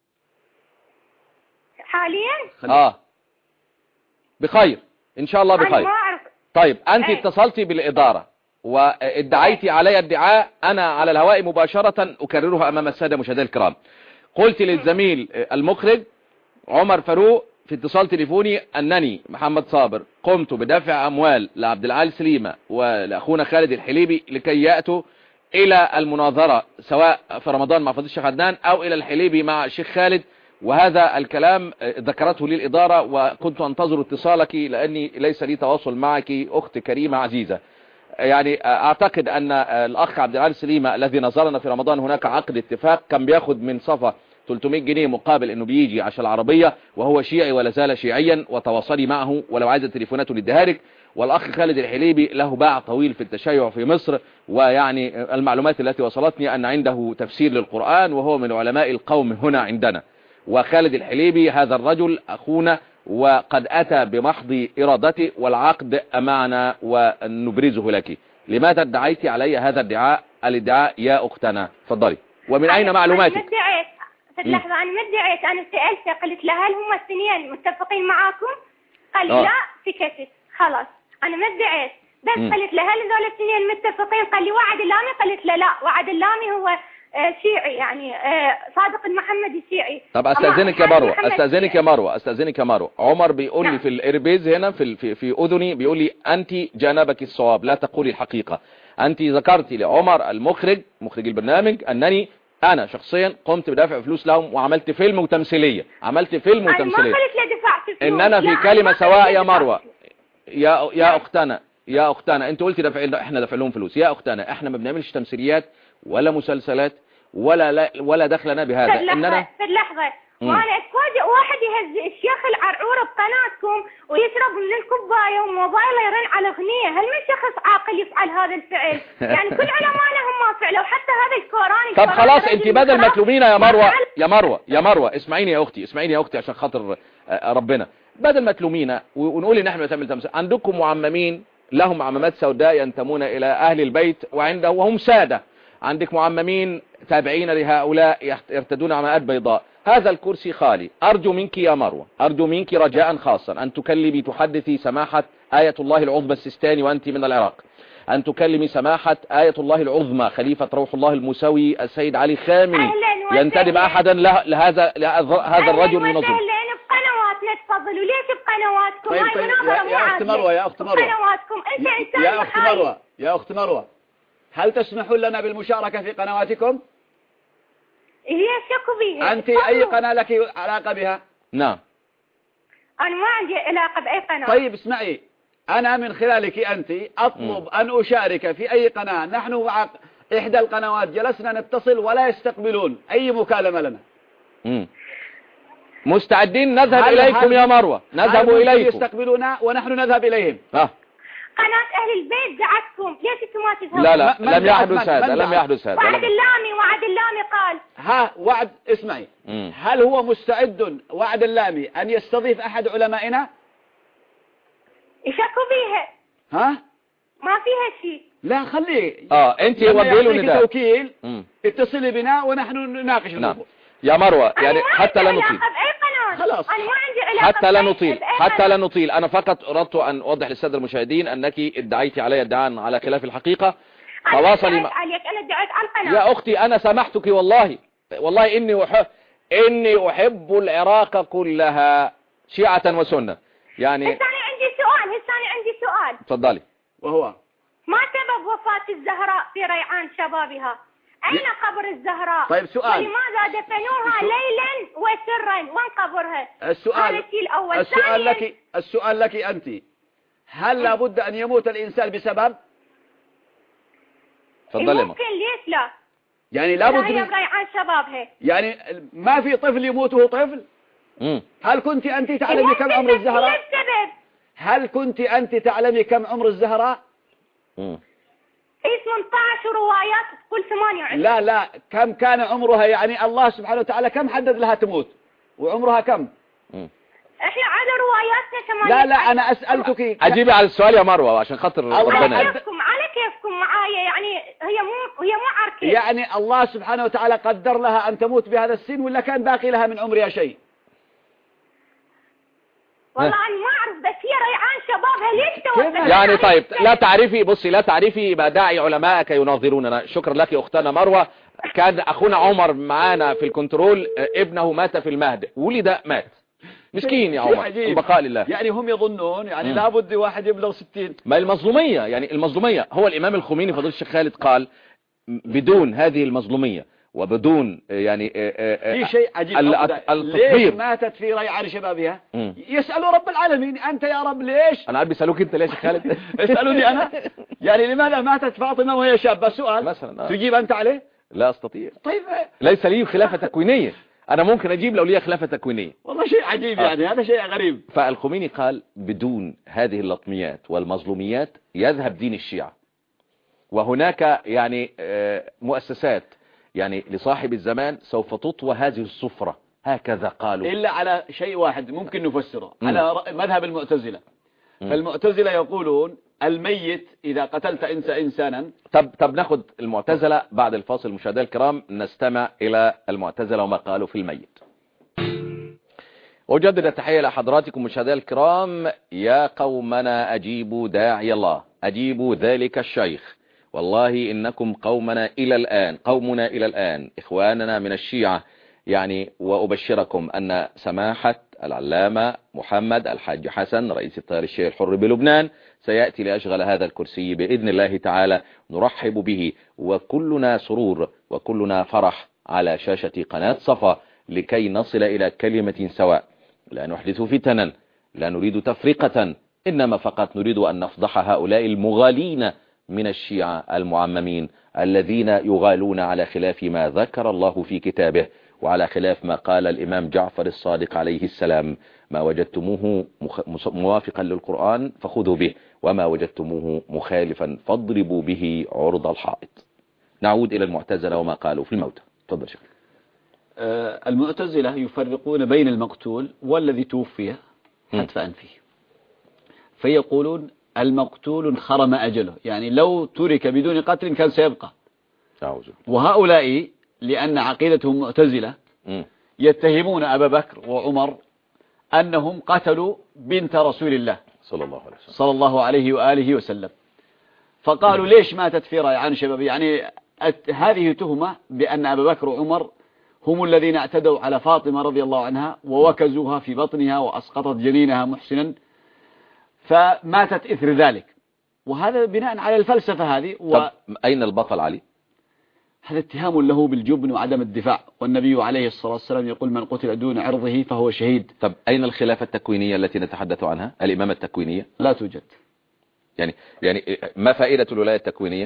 [SPEAKER 8] حاليا؟
[SPEAKER 2] بخير إن شاء الله بخير. طيب أنت اتصلتي بالإدارة وادعيتي علي ادعاء أنا على الهواء مباشرة أكررها أمام السادة مشاهدي الكرام. قلت للزميل المخرج عمر فاروق في اتصال تليفوني أنني محمد صابر قمت بدفع أموال لعبد العالي سليمة ولأخونا خالد الحليبي لكي يأتوا إلى المناظرة سواء في رمضان مع فضيلة الشيخ عدنان أو إلى الحليبي مع الشيخ خالد، وهذا الكلام ذكرته لي الإدارة وكنت أنتظر اتصالك لأني ليس لي تواصل معك أخت كريمة عزيزة. يعني أعتقد أن الأخ عبد العالي سليمة الذي نظرنا في رمضان هناك عقد اتفاق كان بياخد من صفا 300 جنيه مقابل انه بيجي عشان العربية، وهو شيعي ولا زال شيعيا، وتواصلي معه ولو عايزة تليفوناته للدهارك. والاخ خالد الحليبي له باع طويل في التشيع في مصر، ويعني المعلومات التي وصلتني ان عنده تفسير للقرآن وهو من علماء القوم هنا عندنا. وخالد الحليبي هذا الرجل اخونا وقد اتى بمحض ارادته والعقد معنا ونبرزه لك. لماذا ادعيتي علي هذا الادعاء يا اختنا؟ تفضلي. ومن اين معلوماتك؟
[SPEAKER 8] في اللحظة أنا ما ادعيت، أنا سألته قلت له هل هم الثنين متفقين معاكم؟ قال لي لا، سكتت خلاص. أنا ما ادعيت، بس قلت له هل هذول الاثنين متفقين؟ قال لي وعد اللامي. قلت له لا، وعد اللامي هو شيعي، يعني صادق المحمدي شيعي.
[SPEAKER 2] طب استاذنك يا مروه، عمر بيقول لي في الاربيز هنا في اذني بيقول لي انت جانبك الصواب، لا تقولي الحقيقة. انت ذكرتي لعمر مخرج البرنامج انني انا شخصيا قمت بدافع فلوس لهم وعملت فيلم وتمثيلية.
[SPEAKER 8] أنا ما قلت له دفعت فلوس،
[SPEAKER 2] اننا في كلمة سواء يا مروة. يا اختنا انت قلتي احنا دافع لهم فلوس. يا اختنا احنا ما بنعملش تمثيليات ولا مسلسلات ولا دخلنا بهذا.
[SPEAKER 8] اننا في اللحظة وانا اتفاجئ واحد يهزئ الشيخ العرعورة بقناتكم ويشرب من الكوبايه وموبايله يرن على اغنيه. هل من شخص عاقل يفعل هذا الفعل؟ يعني كل علماءنا هم فعلوا، حتى هذا الكوراني.
[SPEAKER 2] طب خلاص انت بدل ما تلومينا يا مروه اسمعيني يا اختي عشان خاطر ربنا، بدل ما تلومينا ونقول ان احنا بنعمل تمثيل، عندكم معممين لهم عمامات سوداء ينتمون الى اهل البيت وهم ساده. عندك معممين تابعين لهؤلاء يرتدون عمامات بيضاء. هذا الكرسي خالي. أرجو منك يا مروة، أرجو منك رجاء خاصا أن تكلمي تحدثي سماحة آية الله العظمى السيستاني وأنت من العراق، أن تكلمي سماحة آية الله العظمى خليفة روح الله الموسوي السيد علي خامنئي ينتدب أحدا لهذا الرجل المظلوم.
[SPEAKER 8] أهلا بقنواتنا تفضلوا. ليش بقنواتكم؟
[SPEAKER 3] طيب يا أخت مروة
[SPEAKER 8] قنواتكم أنت إنسان
[SPEAKER 3] يا أخت مروة هل تسمحون لنا بالمشاركة في قنواتكم؟
[SPEAKER 8] هي شكو بيها.
[SPEAKER 3] أنت أي قناة لك علاقة بها؟
[SPEAKER 2] نعم.
[SPEAKER 8] أنا ما عندي علاقة بأي قناة.
[SPEAKER 3] طيب اسمعي، أنا من خلالك أنت أطلب أن أشارك في أي قناة. نحن مع إحدى القنوات جلسنا نتصل ولا يستقبلون أي مكالمة لنا.
[SPEAKER 2] مستعدين نذهب إليكم يا مروة، نذهب إليكم.
[SPEAKER 3] يستقبلونا ونحن نذهب إليهم.
[SPEAKER 8] قناة أهل البيت دعتكم، ليش انتم ما تذهبون؟
[SPEAKER 2] لا لم يحدث هذا.
[SPEAKER 8] وعد اللامي قال
[SPEAKER 3] وعد. اسمعي، هل هو مستعد وعد اللامي أن يستضيف أحد علمائنا؟
[SPEAKER 8] يشكوا بيها. ما فيها شيء.
[SPEAKER 3] لا خليه.
[SPEAKER 2] انت وبيلوا نداء
[SPEAKER 3] توكيل اتصلي بنا ونحن نناقش
[SPEAKER 2] الموضوع. يا مروة يعني حتى لا نطيل.
[SPEAKER 3] خلاص
[SPEAKER 8] أنا ما عندي علاقة
[SPEAKER 2] حتى لا نطيل. أنا فقط أردت أن أوضح للسادة المشاهدين أنك ادعيتي علي ادعاء على خلاف الحقيقة. تواصلي
[SPEAKER 8] أنا ادعيت على القناة.
[SPEAKER 2] يا أختي أنا سامحتك والله إني أحب العراق كلها شيعة وسنة. يعني
[SPEAKER 8] هسه أنا عندي سؤال.
[SPEAKER 2] تفضلي.
[SPEAKER 3] وهو
[SPEAKER 8] ما سبب وفاة الزهراء في ريعان شبابها؟ أين قبر الزهراء؟
[SPEAKER 3] طيب سؤال،
[SPEAKER 8] ولماذا دفنوها ليلا وسرا؟ وين قبرها؟
[SPEAKER 3] السؤال لك أنت، هل لابد أن يموت الإنسان بسبب؟
[SPEAKER 2] تفضلي.
[SPEAKER 8] ممكن، ليش لا؟
[SPEAKER 3] يعني لابد
[SPEAKER 8] هي بريعان شبابها.
[SPEAKER 3] يعني ما في طفل يموته طفل. هل كنت أنت تعلمي كم عمر الزهراء؟ هل كنت أنت تعلمي كم عمر الزهراء؟
[SPEAKER 8] 18 وروايات تقول 28.
[SPEAKER 3] لا كم كان عمرها؟ يعني الله سبحانه وتعالى كم حدد لها تموت وعمرها كم؟
[SPEAKER 8] احنا على رواياتنا 8.
[SPEAKER 3] لا أنا أسألتك.
[SPEAKER 2] أجيبي على السؤال يا مروة عشان خاطر ربنا.
[SPEAKER 8] على كيفكم معايا، يعني هي مو عارفة.
[SPEAKER 3] يعني الله سبحانه وتعالى قدر لها أن تموت بهذا السن ولا كان باقي لها من عمرها شيء؟
[SPEAKER 8] والله أنا ما أعرف، بس هي ريعان شبابها ليش توقف؟
[SPEAKER 2] يعني طيب لا تعرفي، بصي لا تعرفي يبقى داعي علماءك يناظروننا. شكرا لك أختنا مروة. كان أخونا عمر معانا في الكنترول، ابنه مات في المهد، ولد مات مسكين يا عمر، البقاء لله.
[SPEAKER 3] يعني هم يظنون يعني لابد واحد يبلغ 60.
[SPEAKER 2] ما المظلومية، يعني المظلومية هو الإمام الخميني فضيلة الشيخ خالد قال بدون هذه المظلومية وبدون يعني
[SPEAKER 3] في شيء عجيب. ليش ماتت في ريعان شبابها؟ يسألوا رب العالمين. أنت يا رب ليش؟
[SPEAKER 2] أنا عارف بيسألوك أنت ليش يا خالد؟
[SPEAKER 3] اسألوني أنا. يعني لماذا ماتت فاطمة وهي شابة؟ سؤال
[SPEAKER 2] مثلا
[SPEAKER 3] تجيب أنت عليه؟
[SPEAKER 2] لا أستطيع.
[SPEAKER 3] طيب
[SPEAKER 2] ليس لي خلافة تكوينية، أنا ممكن أجيب لو لي خلافة تكوينية.
[SPEAKER 3] والله شيء عجيب يعني هذا شيء غريب.
[SPEAKER 2] فالخميني قال بدون هذه اللطميات والمظلوميات يذهب دين الشيعة. وهناك يعني مؤسسات يعني لصاحب الزمان سوف تطوى هذه الصفرة، هكذا قالوا.
[SPEAKER 3] إلا على شيء واحد ممكن نفسره، على مذهب المعتزلة. فالمعتزلة يقولون الميت إذا قتلت إنسانا.
[SPEAKER 2] طب ناخد المعتزلة بعد الفاصل. مشاهدينا الكرام نستمع إلى المعتزلة وما قالوا في الميت. وجدد التحية لحضراتكم مشاهدينا الكرام. يا قومنا أجيبوا داعي الله، أجيبوا ذلك الشيخ، والله إنكم قومنا إلى الآن إخواننا من الشيعة يعني. وأبشركم أن سماحة العلامة محمد الحاج حسن رئيس التيار الشيعي الحر بلبنان سيأتي ليشغل هذا الكرسي بإذن الله تعالى. نرحب به وكلنا سرور وكلنا فرح على شاشة قناة صفا لكي نصل إلى كلمة سواء. لا نحدث فتنا، لا نريد تفرقة، إنما فقط نريد أن نفضح هؤلاء المغالين من الشيعة المعممين الذين يغالون على خلاف ما ذكر الله في كتابه وعلى خلاف ما قال الإمام جعفر الصادق عليه السلام: ما وجدتموه موافقا للقرآن فخذوا به، وما وجدتموه مخالفا فاضربوا به عرض الحائط. نعود إلى المعتزلة وما قالوا في الموتى. تفضل شيخ.
[SPEAKER 3] المعتزلة يفرقون بين المقتول والذي توفي حتف أنفه، فيقولون المقتول انخرم أجله، يعني لو ترك بدون قتل كان سيبقى. وهؤلاء لأن عقيدتهم معتزلة يتهمون أبا بكر وعمر أنهم قتلوا بنت رسول الله صلى الله عليه وآله وسلم. فقالوا ليش ماتت في ريعان شباب؟ يعني هذه تهمة بأن أبا بكر وعمر هم الذين اعتدوا على فاطمة رضي الله عنها ووكزوها في بطنها وأسقطت جنينها محسنا، فماتت إثر ذلك. وهذا بناء على الفلسفة هذه.
[SPEAKER 2] طب أين البطل علي؟
[SPEAKER 3] هذا اتهام له بالجبن وعدم الدفاع، والنبي عليه الصلاة والسلام يقول من قتل دون عرضه فهو شهيد.
[SPEAKER 2] طب أين الخلافة التكوينية التي نتحدث عنها، الإمامة التكوينية؟
[SPEAKER 3] لا توجد.
[SPEAKER 2] يعني ما فائدة الولاية التكوينية؟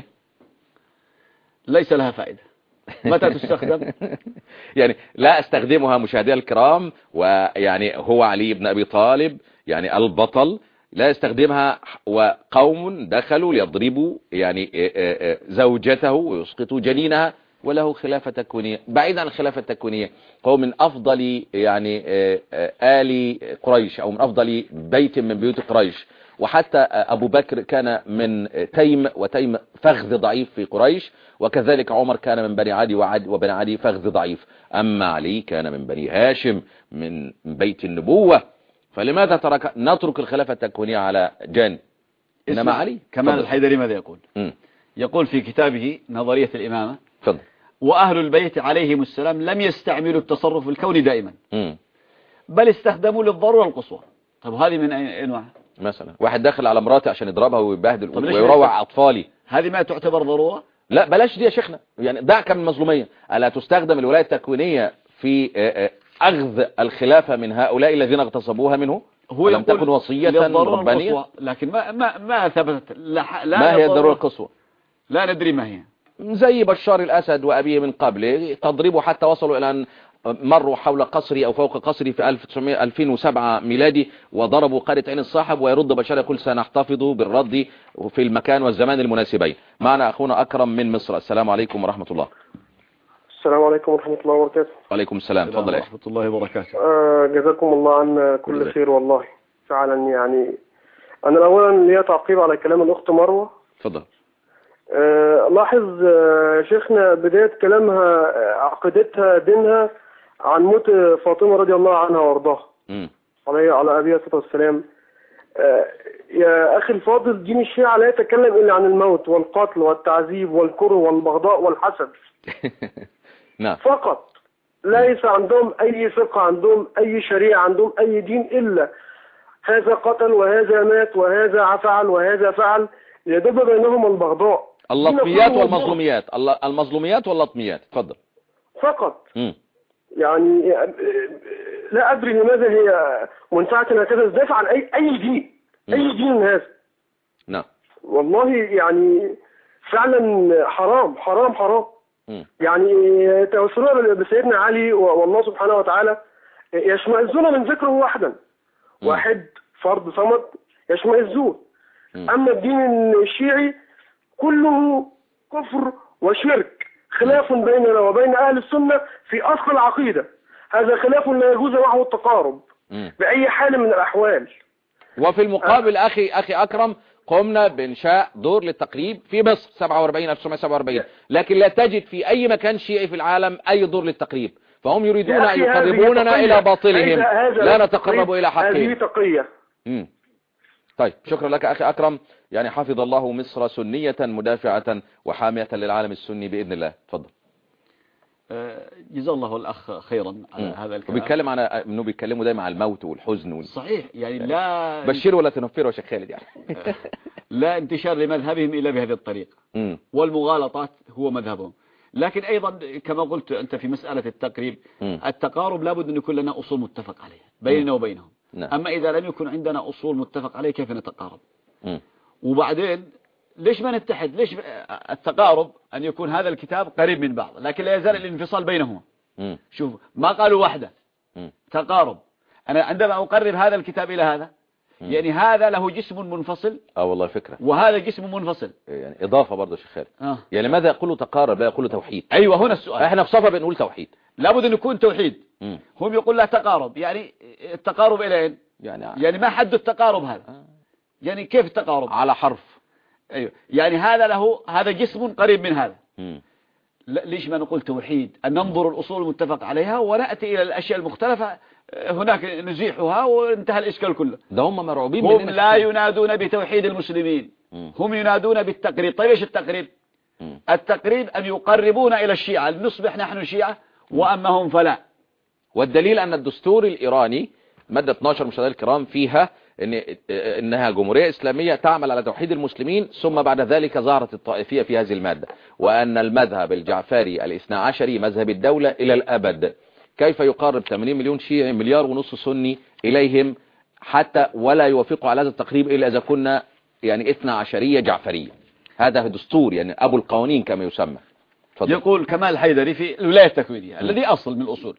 [SPEAKER 3] ليس لها فائدة. متى تستخدم؟
[SPEAKER 2] يعني لا استخدمها مشاهدي الكرام، ويعني هو علي بن أبي طالب يعني البطل لا يستخدمها، وقوم دخلوا ليضربوا يعني زوجته ويسقطوا جنينها وله خلافة تكوينية. بعيد عن الخلافة التكوينية، هو من أفضل يعني آل قريش أو من أفضل بيت من بيوت قريش. وحتى أبو بكر كان من تيم، وتيم فخذ ضعيف في قريش، وكذلك عمر كان من بني عدي، وبني عدي فخذ ضعيف. أما علي كان من بني هاشم من بيت النبوة، فلماذا نترك الخلافة التكوينية على جانب؟ إنما علي.
[SPEAKER 3] كمال الحيدري ماذا يقول؟ يقول في كتابه نظرية الإمامة: وأهل البيت عليهم السلام لم يستعملوا التصرف الكوني دائما، بل استخدموا للضرورة القصوى. طب هذه من أي نوع؟
[SPEAKER 2] مثلا واحد داخل على مراتي عشان يضربها ويبهدل ويروع أطفالي،
[SPEAKER 3] هذه ما تعتبر ضرورة؟
[SPEAKER 2] لا بلاش دي يا شيخنا، يعني دعك من المظلومية. ألا تستخدم الولاية التكوينية في أخذ الخلافة من هؤلاء الذين اغتصبوها منه؟
[SPEAKER 3] هو
[SPEAKER 2] لم تكن وصية ربانية،
[SPEAKER 3] لكن ما ثبتت.
[SPEAKER 2] ما هي الضرورة القصوى؟
[SPEAKER 3] لا ندري ما هي.
[SPEAKER 2] زي بشار الأسد وأبيه من قبل، تضربوا حتى وصلوا إلى أن مروا حول قصري أو فوق قصري في 2007 ميلادي وضربوا قرية عين الصاحب، ويرد بشار يقول سنحتفظ بالرد في المكان والزمان المناسبين. معنا أخونا أكرم من مصر. السلام عليكم ورحمة الله.
[SPEAKER 9] السلام عليكم ورحمة الله وبركاته.
[SPEAKER 2] وعليكم السلام. تفضل يا
[SPEAKER 3] ورحمة الله وبركاته.
[SPEAKER 9] جزاكم الله عن كل خير والله فعلا. يعني أنا أولا ليا تعقيب على كلام الأخت مروة.
[SPEAKER 2] تفضل.
[SPEAKER 9] لاحظ شيخنا بداية كلامها عقيدتها دينها عن موت فاطمة رضي الله عنها وارضاها على أبيها الصلاة والسلام. يا أخي الفاضل، دين الشيعة لا يتكلم إلا عن الموت والقتل والتعذيب والكره والبغضاء والحسد
[SPEAKER 2] نعم
[SPEAKER 9] فقط. ليس عندهم أي ثقة، عندهم أي شريعة، عندهم أي دين إلا هذا قتل وهذا مات وهذا فعل وهذا فعل، يدب بينهم البغضاء.
[SPEAKER 2] اللطميات والمظلوميات، المظلوميات واللطميات. تفضل.
[SPEAKER 9] فقط. يعني لا أدري لماذا هي منفعة هكذا تدافع عن أي دين، أي دين هذا.
[SPEAKER 2] نعم
[SPEAKER 9] والله يعني فعلا حرام حرام حرام. يعني توسلنا بسيدنا علي والله سبحانه وتعالى يشمئزون من ذكره وحدا، واحد فرد صمد يشمئزون. أما الدين الشيعي كله كفر وشرك، خلاف بيننا وبين أهل السنة في أصل العقيدة. هذا خلاف لا يجوز معه التقارب بأي حال من الأحوال.
[SPEAKER 2] وفي المقابل أخي أكرم، قمنا بإنشاء دور للتقريب في مصر 1947، لكن لا تجد في أي مكان شيعي في العالم أي دور للتقريب، فهم يريدون أن يقربوننا إلى باطلهم، لا نتقرب إلى حقهم.
[SPEAKER 9] هذه تقية.
[SPEAKER 2] طيب شكرا لك أخي أكرم. يعني حفظ الله مصر سنية مدافعة وحامية للعالم السني بإذن الله. تفضل.
[SPEAKER 3] جزا الله الأخ خيرا على هذا الكلام.
[SPEAKER 2] وبيتكلم عن أنه بيتكلموا دايما عن الموت والحزن
[SPEAKER 3] صحيح. يعني لا
[SPEAKER 2] بشروا ولا تنفروا يا شيخ خالد. يعني
[SPEAKER 3] لا انتشار لمذهبهم إلا بهذه الطريقة، والمغالطات هو مذهبهم. لكن أيضا كما قلت أنت في مسألة التقريب، التقارب لابد أن يكون لنا أصول متفق عليها بيننا وبينهم. أما إذا لم يكن عندنا أصول متفق عليها كيف نتقارب؟ وبعدين ليش ما نتحد؟ ليش التقارب أن يكون هذا الكتاب قريب من بعض لكن لا يزال الانفصال بينهما؟ شوف ما قالوا وحدة، تقارب. أنا عندما أقرب هذا الكتاب إلى هذا يعني هذا له جسم منفصل،
[SPEAKER 2] والله فكرة،
[SPEAKER 3] وهذا جسم منفصل،
[SPEAKER 2] يعني إضافة برضه شيخ خالد. يعني ماذا يقولوا تقارب لا يقولوا توحيد؟
[SPEAKER 3] أيوة هنا السؤال.
[SPEAKER 2] احنا في صفة بنقول توحيد،
[SPEAKER 3] لابد أن يكون توحيد. هم يقول لا تقارب. يعني التقارب إلى أين؟ يعني ما حد التقارب هذا؟ يعني كيف التقارب؟
[SPEAKER 2] على حرف.
[SPEAKER 3] أيوة. يعني هذا جسم قريب من هذا. ليش ما نقول توحيد؟ أن ننظر الأصول المتفق عليها ونأتي إلى الأشياء المختلفة هناك نزيحها وانتهى الإشكال كله.
[SPEAKER 2] ده هم مرعوبين.
[SPEAKER 3] هم لا ينادون بتوحيد المسلمين، هم ينادون بالتقريب. طيب ايش التقريب؟ التقريب أن يقربونا إلى الشيعة، نصبح نحن شيعة وأما هم فلا.
[SPEAKER 2] والدليل أن الدستور الإيراني مادة 12 مشاهدينا الكرام فيها إنها جمهورية إسلامية تعمل على توحيد المسلمين، ثم بعد ذلك ظهرت الطائفية في هذه المادة، وأن المذهب الجعفري الاثنى عشري مذهب الدولة إلى الأبد. كيف يقرب 80 مليون شيعي 1.5 مليار سني إليهم حتى ولا يوافقوا على هذا التقريب إلا إذا كنا يعني 12 جعفرية؟ هذا دستور يعني أبو القوانين كما يسمى. فضل.
[SPEAKER 3] يقول كمال الحيدري في الولاية التكوينية الذي أصل من الأصول،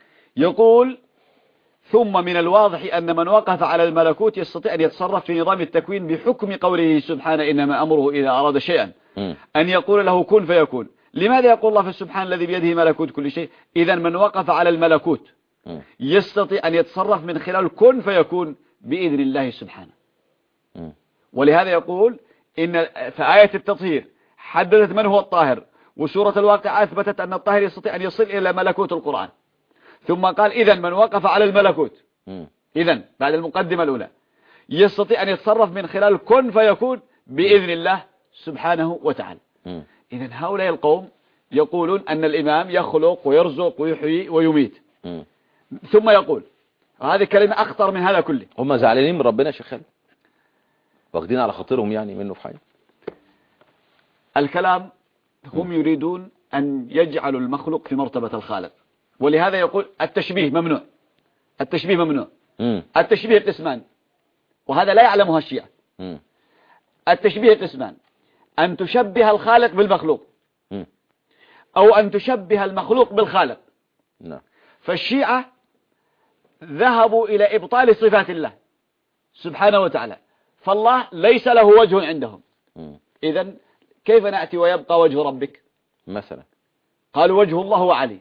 [SPEAKER 3] يقول ثم من الواضح أن من وقف على الملكوت يستطيع أن يتصرف في نظام التكوين بحكم قوله سبحانه إنما أمره إذا أراد شيئا أن يقول له كن فيكون. لماذا يقول الله في سبحانه الذي بيده ملكوت كل شيء؟ إذا من وقف على الملكوت يستطيع أن يتصرف من خلال كن فيكون بإذن الله سبحانه. ولهذا يقول إن فآية التطهير حددت من هو الطاهر، وسورة الواقعة أثبتت أن الطاهر يستطيع أن يصل إلى ملكوت القرآن. ثم قال إذا من وقف على الملكوت، إذا بعد المقدمة الأولى يستطيع أن يتصرف من خلال كن فيكون بإذن الله سبحانه وتعالى. إذا هؤلاء القوم يقولون أن الإمام يخلق ويرزق ويحيي ويميت، ثم يقول هذه كلمة أخطر من هذا كله.
[SPEAKER 2] هم زعلانين من ربنا شيخ خالد، واخدين على خاطرهم يعني منه في حاجة.
[SPEAKER 3] الكلام هم يريدون أن يجعلوا المخلوق في مرتبة الخالق، ولهذا يقول التشبيه ممنوع. التشبيه ممنوع. التشبيه قسمان، وهذا لا يعلمها الشيعة. التشبيه قسمان: أن تشبه الخالق بالمخلوق، أو أن تشبه المخلوق بالخالق. فالشيعة ذهبوا إلى إبطال صفات الله سبحانه وتعالى، فالله ليس له وجه عندهم. إذن كيف نأتي ويبقى وجه ربك
[SPEAKER 2] مثلا؟
[SPEAKER 3] قالوا وجه الله وعلي.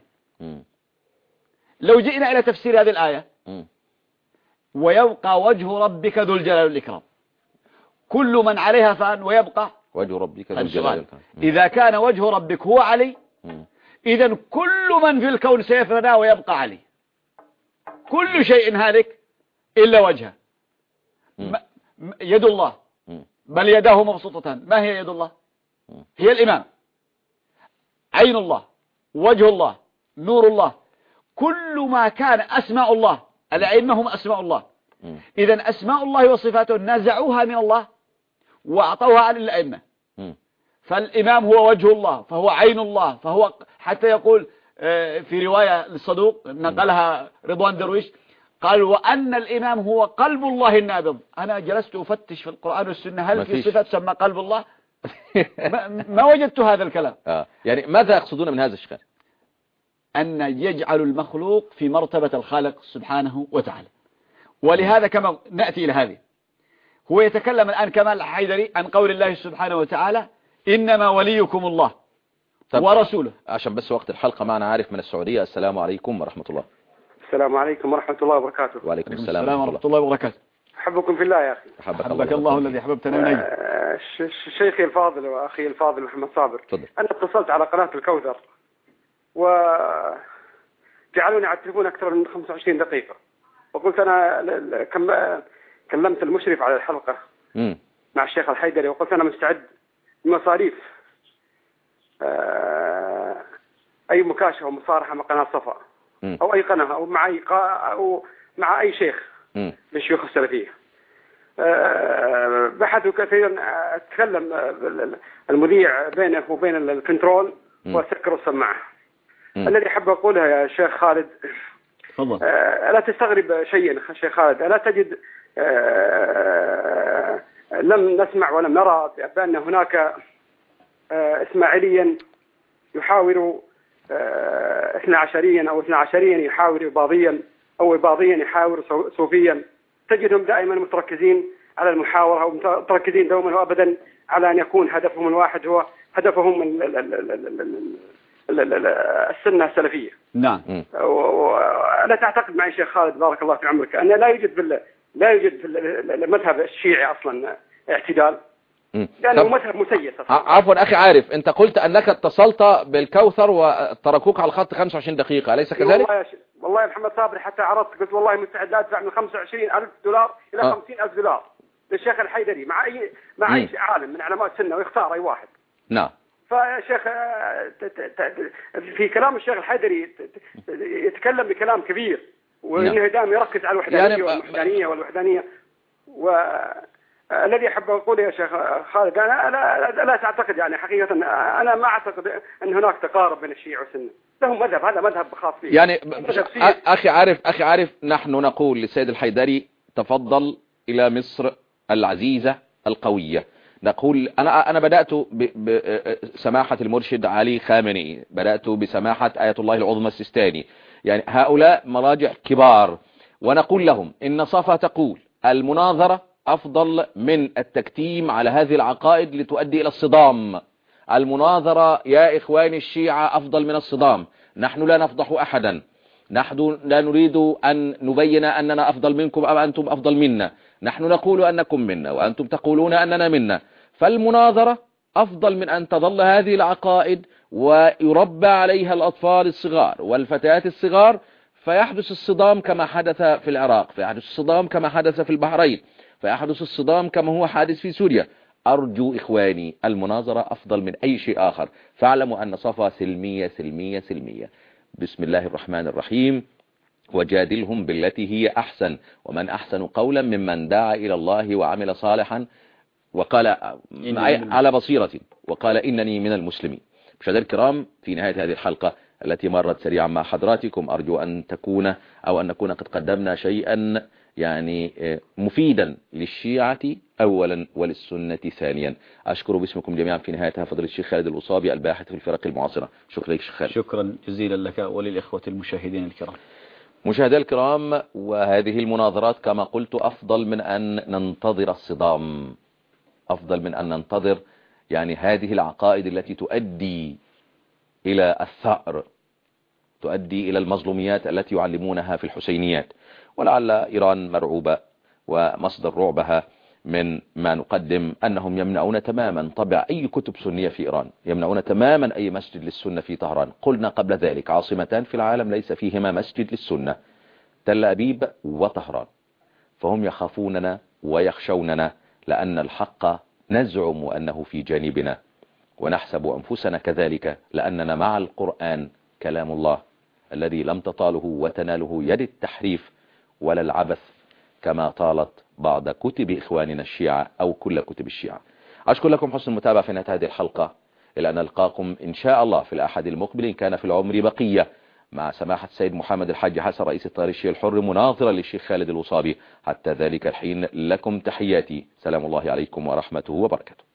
[SPEAKER 3] لو جئنا إلى تفسير هذه الآية ويبقى وجه ربك ذو الجلال والإكرام، كل من عليها فان ويبقى
[SPEAKER 2] وجه ربك ذو الجلال والإكرام.
[SPEAKER 3] إذا كان وجه ربك هو علي، إذن كل من في الكون سيفنى ويبقى علي، كل شيء هالك إلا وجهه. يد الله بل يداه مبسوطتان، ما هي يد الله؟ هي الإمام. عين الله، وجه الله، نور الله، كل ما كان أسماء الله، الأئمة هم أسماء الله. إذن أسماء الله وصفاته نزعوها من الله وأعطوها على الأئمة. فالإمام هو وجه الله، فهو عين الله، فهو حتى يقول في رواية للصدوق نقلها رضوان درويش قال وأن الإمام هو قلب الله النابض. أنا جلست أفتش في القرآن والسنة هل في صفة تسمى قلب الله؟ ما وجدت هذا الكلام.
[SPEAKER 2] يعني ماذا يقصدون من هذا الشيء؟
[SPEAKER 3] أن يجعل المخلوق في مرتبة الخالق سبحانه وتعالى. ولهذا كما نأتي إلى هذه، هو يتكلم الآن كمال الحيدري عن قول الله سبحانه وتعالى إنما وليكم الله ورسوله.
[SPEAKER 2] عشان بس وقت الحلقة معنا عارف من السعودية. السلام عليكم ورحمة الله.
[SPEAKER 10] السلام عليكم ورحمة الله وبركاته.
[SPEAKER 2] وعليكم السلام
[SPEAKER 3] ورحمة الله وبركاته.
[SPEAKER 10] أحبكم في الله يا أخي.
[SPEAKER 3] أحبك الله الذي أحببتنا منه.
[SPEAKER 10] شيخي الفاضل وأخي الفاضل محمد صابر، أنا اتصلت على قناة الكوثر وجعلوني على التليفون أكثر من 25 دقيقة، وقلت أنا كلمت المشرف على الحلقة مع الشيخ الحيدري وقلت أنا مستعد بمصاريف أي مكاشفة ومصارحة مع قناة صفا أو أي قناة أو مع أي شيخ من الشيوخ السلفية. بحثوا كثيرا، أتكلم المذيع بينه وبين الكنترول وسكروا السماعة. الذي حاب أقولها يا شيخ خالد، لا تستغرب شيئا شيخ خالد، ألا تجد لم نسمع ولم نرى بأن هناك إسماعيليا يحاور 12 أو 12 يحاور إباضيا أو إباضيا يحاور صوفيا، تجدهم دائما متركزين على المحاورة ومتركزين دوما وأبدا على أن يكون هدفهم الواحد هو هدفهم السنة السلفية.
[SPEAKER 3] نعم.
[SPEAKER 10] لا تعتقد معي شيخ خالد بارك الله في عمرك أن لا يوجد في المذهب الشيعي أصلا اعتدال، لأنه مذهب مسيس.
[SPEAKER 2] عفوا أخي عارف، أنت قلت أنك اتصلت بالكوثر وتركوك على الخط 25 دقيقة، أليس كذلك؟
[SPEAKER 10] والله يا محمد صابر حتى عرضت قلت والله مستعد لا أدفع من $25,000 إلى $50,000 للشيخ الحيدري مع أي عالم من علماء السنة ويختار أي واحد.
[SPEAKER 2] نعم.
[SPEAKER 10] فيا شيخ في كلام الشيخ الحيدري يتكلم بكلام كبير، وإنه دائما يركز على الوحدانية والوحدانية. والذي أحب أقوله يا شيخ خالد، أنا لا تعتقد يعني حقيقة، أنا ما أعتقد أن هناك تقارب بين الشيعة والسنة، لهم مذهب، هذا مذهب خاص فيه.
[SPEAKER 2] يعني أخي عارف نحن نقول للسيد الحيدري تفضل إلى مصر العزيزة القوية. نقول أنا بدأت بسماحة المرشد علي خامنئي، بدأت بسماحة آية الله العظمى السيستاني، يعني هؤلاء مراجع كبار، ونقول لهم إن صفا تقول المناظرة أفضل من التكتيم على هذه العقائد لتؤدي إلى الصدام. المناظرة يا إخواني الشيعة أفضل من الصدام. نحن لا نفضح أحدا، نحن لا نريد أن نبين أننا أفضل منكم أو أنتم أفضل منا، نحن نقول أنكم منا وأنتم تقولون أننا منا. فالمناظرة أفضل من أن تظل هذه العقائد ويربى عليها الأطفال الصغار والفتيات الصغار، فيحدث الصدام كما حدث في العراق، فيحدث الصدام كما حدث في البحرين، فيحدث الصدام كما هو حادث في سوريا. أرجو إخواني المناظرة أفضل من أي شيء آخر، فاعلموا أن صفا سلمية سلمية سلمية. بسم الله الرحمن الرحيم. وجادلهم بالتي هي أحسن ومن أحسن قولا ممن دعا إلى الله وعمل صالحا وقال على بصيرة وقال إنني من المسلمين. مشاهدينا الكرام، في نهاية هذه الحلقة التي مرت سريعا مع حضراتكم، أرجو أن نكون قد قدمنا شيئا يعني مفيدا للشيعة أولا وللسنة ثانيا. أشكر باسمكم جميعا في نهايتها فضل الشيخ خالد الوصابي الباحث في الفرق المعاصرة. شكرا لك شيخ خالد.
[SPEAKER 3] شكرا جزيلا لك وللإخوة المشاهدين الكرام.
[SPEAKER 2] مشاهدينا الكرام، وهذه المناظرات كما قلت أفضل من أن ننتظر الصدام، أفضل من أن ننتظر يعني هذه العقائد التي تؤدي إلى الثأر، تؤدي إلى المظلوميات التي يعلمونها في الحسينيات. ولعل إيران مرعوبة ومصدر رعبها من ما نقدم أنهم يمنعون تماما طبع أي كتب سنية في إيران، يمنعون تماما أي مسجد للسنة في طهران. قلنا قبل ذلك عاصمتان في العالم ليس فيهما مسجد للسنة، تل أبيب وطهران، فهم يخافوننا ويخشوننا لأن الحق نزعم أنه في جانبنا، ونحسب أنفسنا كذلك لأننا مع القرآن كلام الله الذي لم تطاله وتناله يد التحريف ولا العبث كما طالت بعض كتب إخواننا الشيعة أو كل كتب الشيعة. أشكر لكم حسن المتابعة في نهاية هذه الحلقة، إلى أن نلقاكم إن شاء الله في الأحد المقبل إن كان في العمر بقية، مع سماحة السيد محمد الحاج حسن رئيس التيار الشيعي الحر مناظرا للشيخ خالد الوصابي. حتى ذلك الحين لكم تحياتي، سلام الله عليكم ورحمته وبركاته.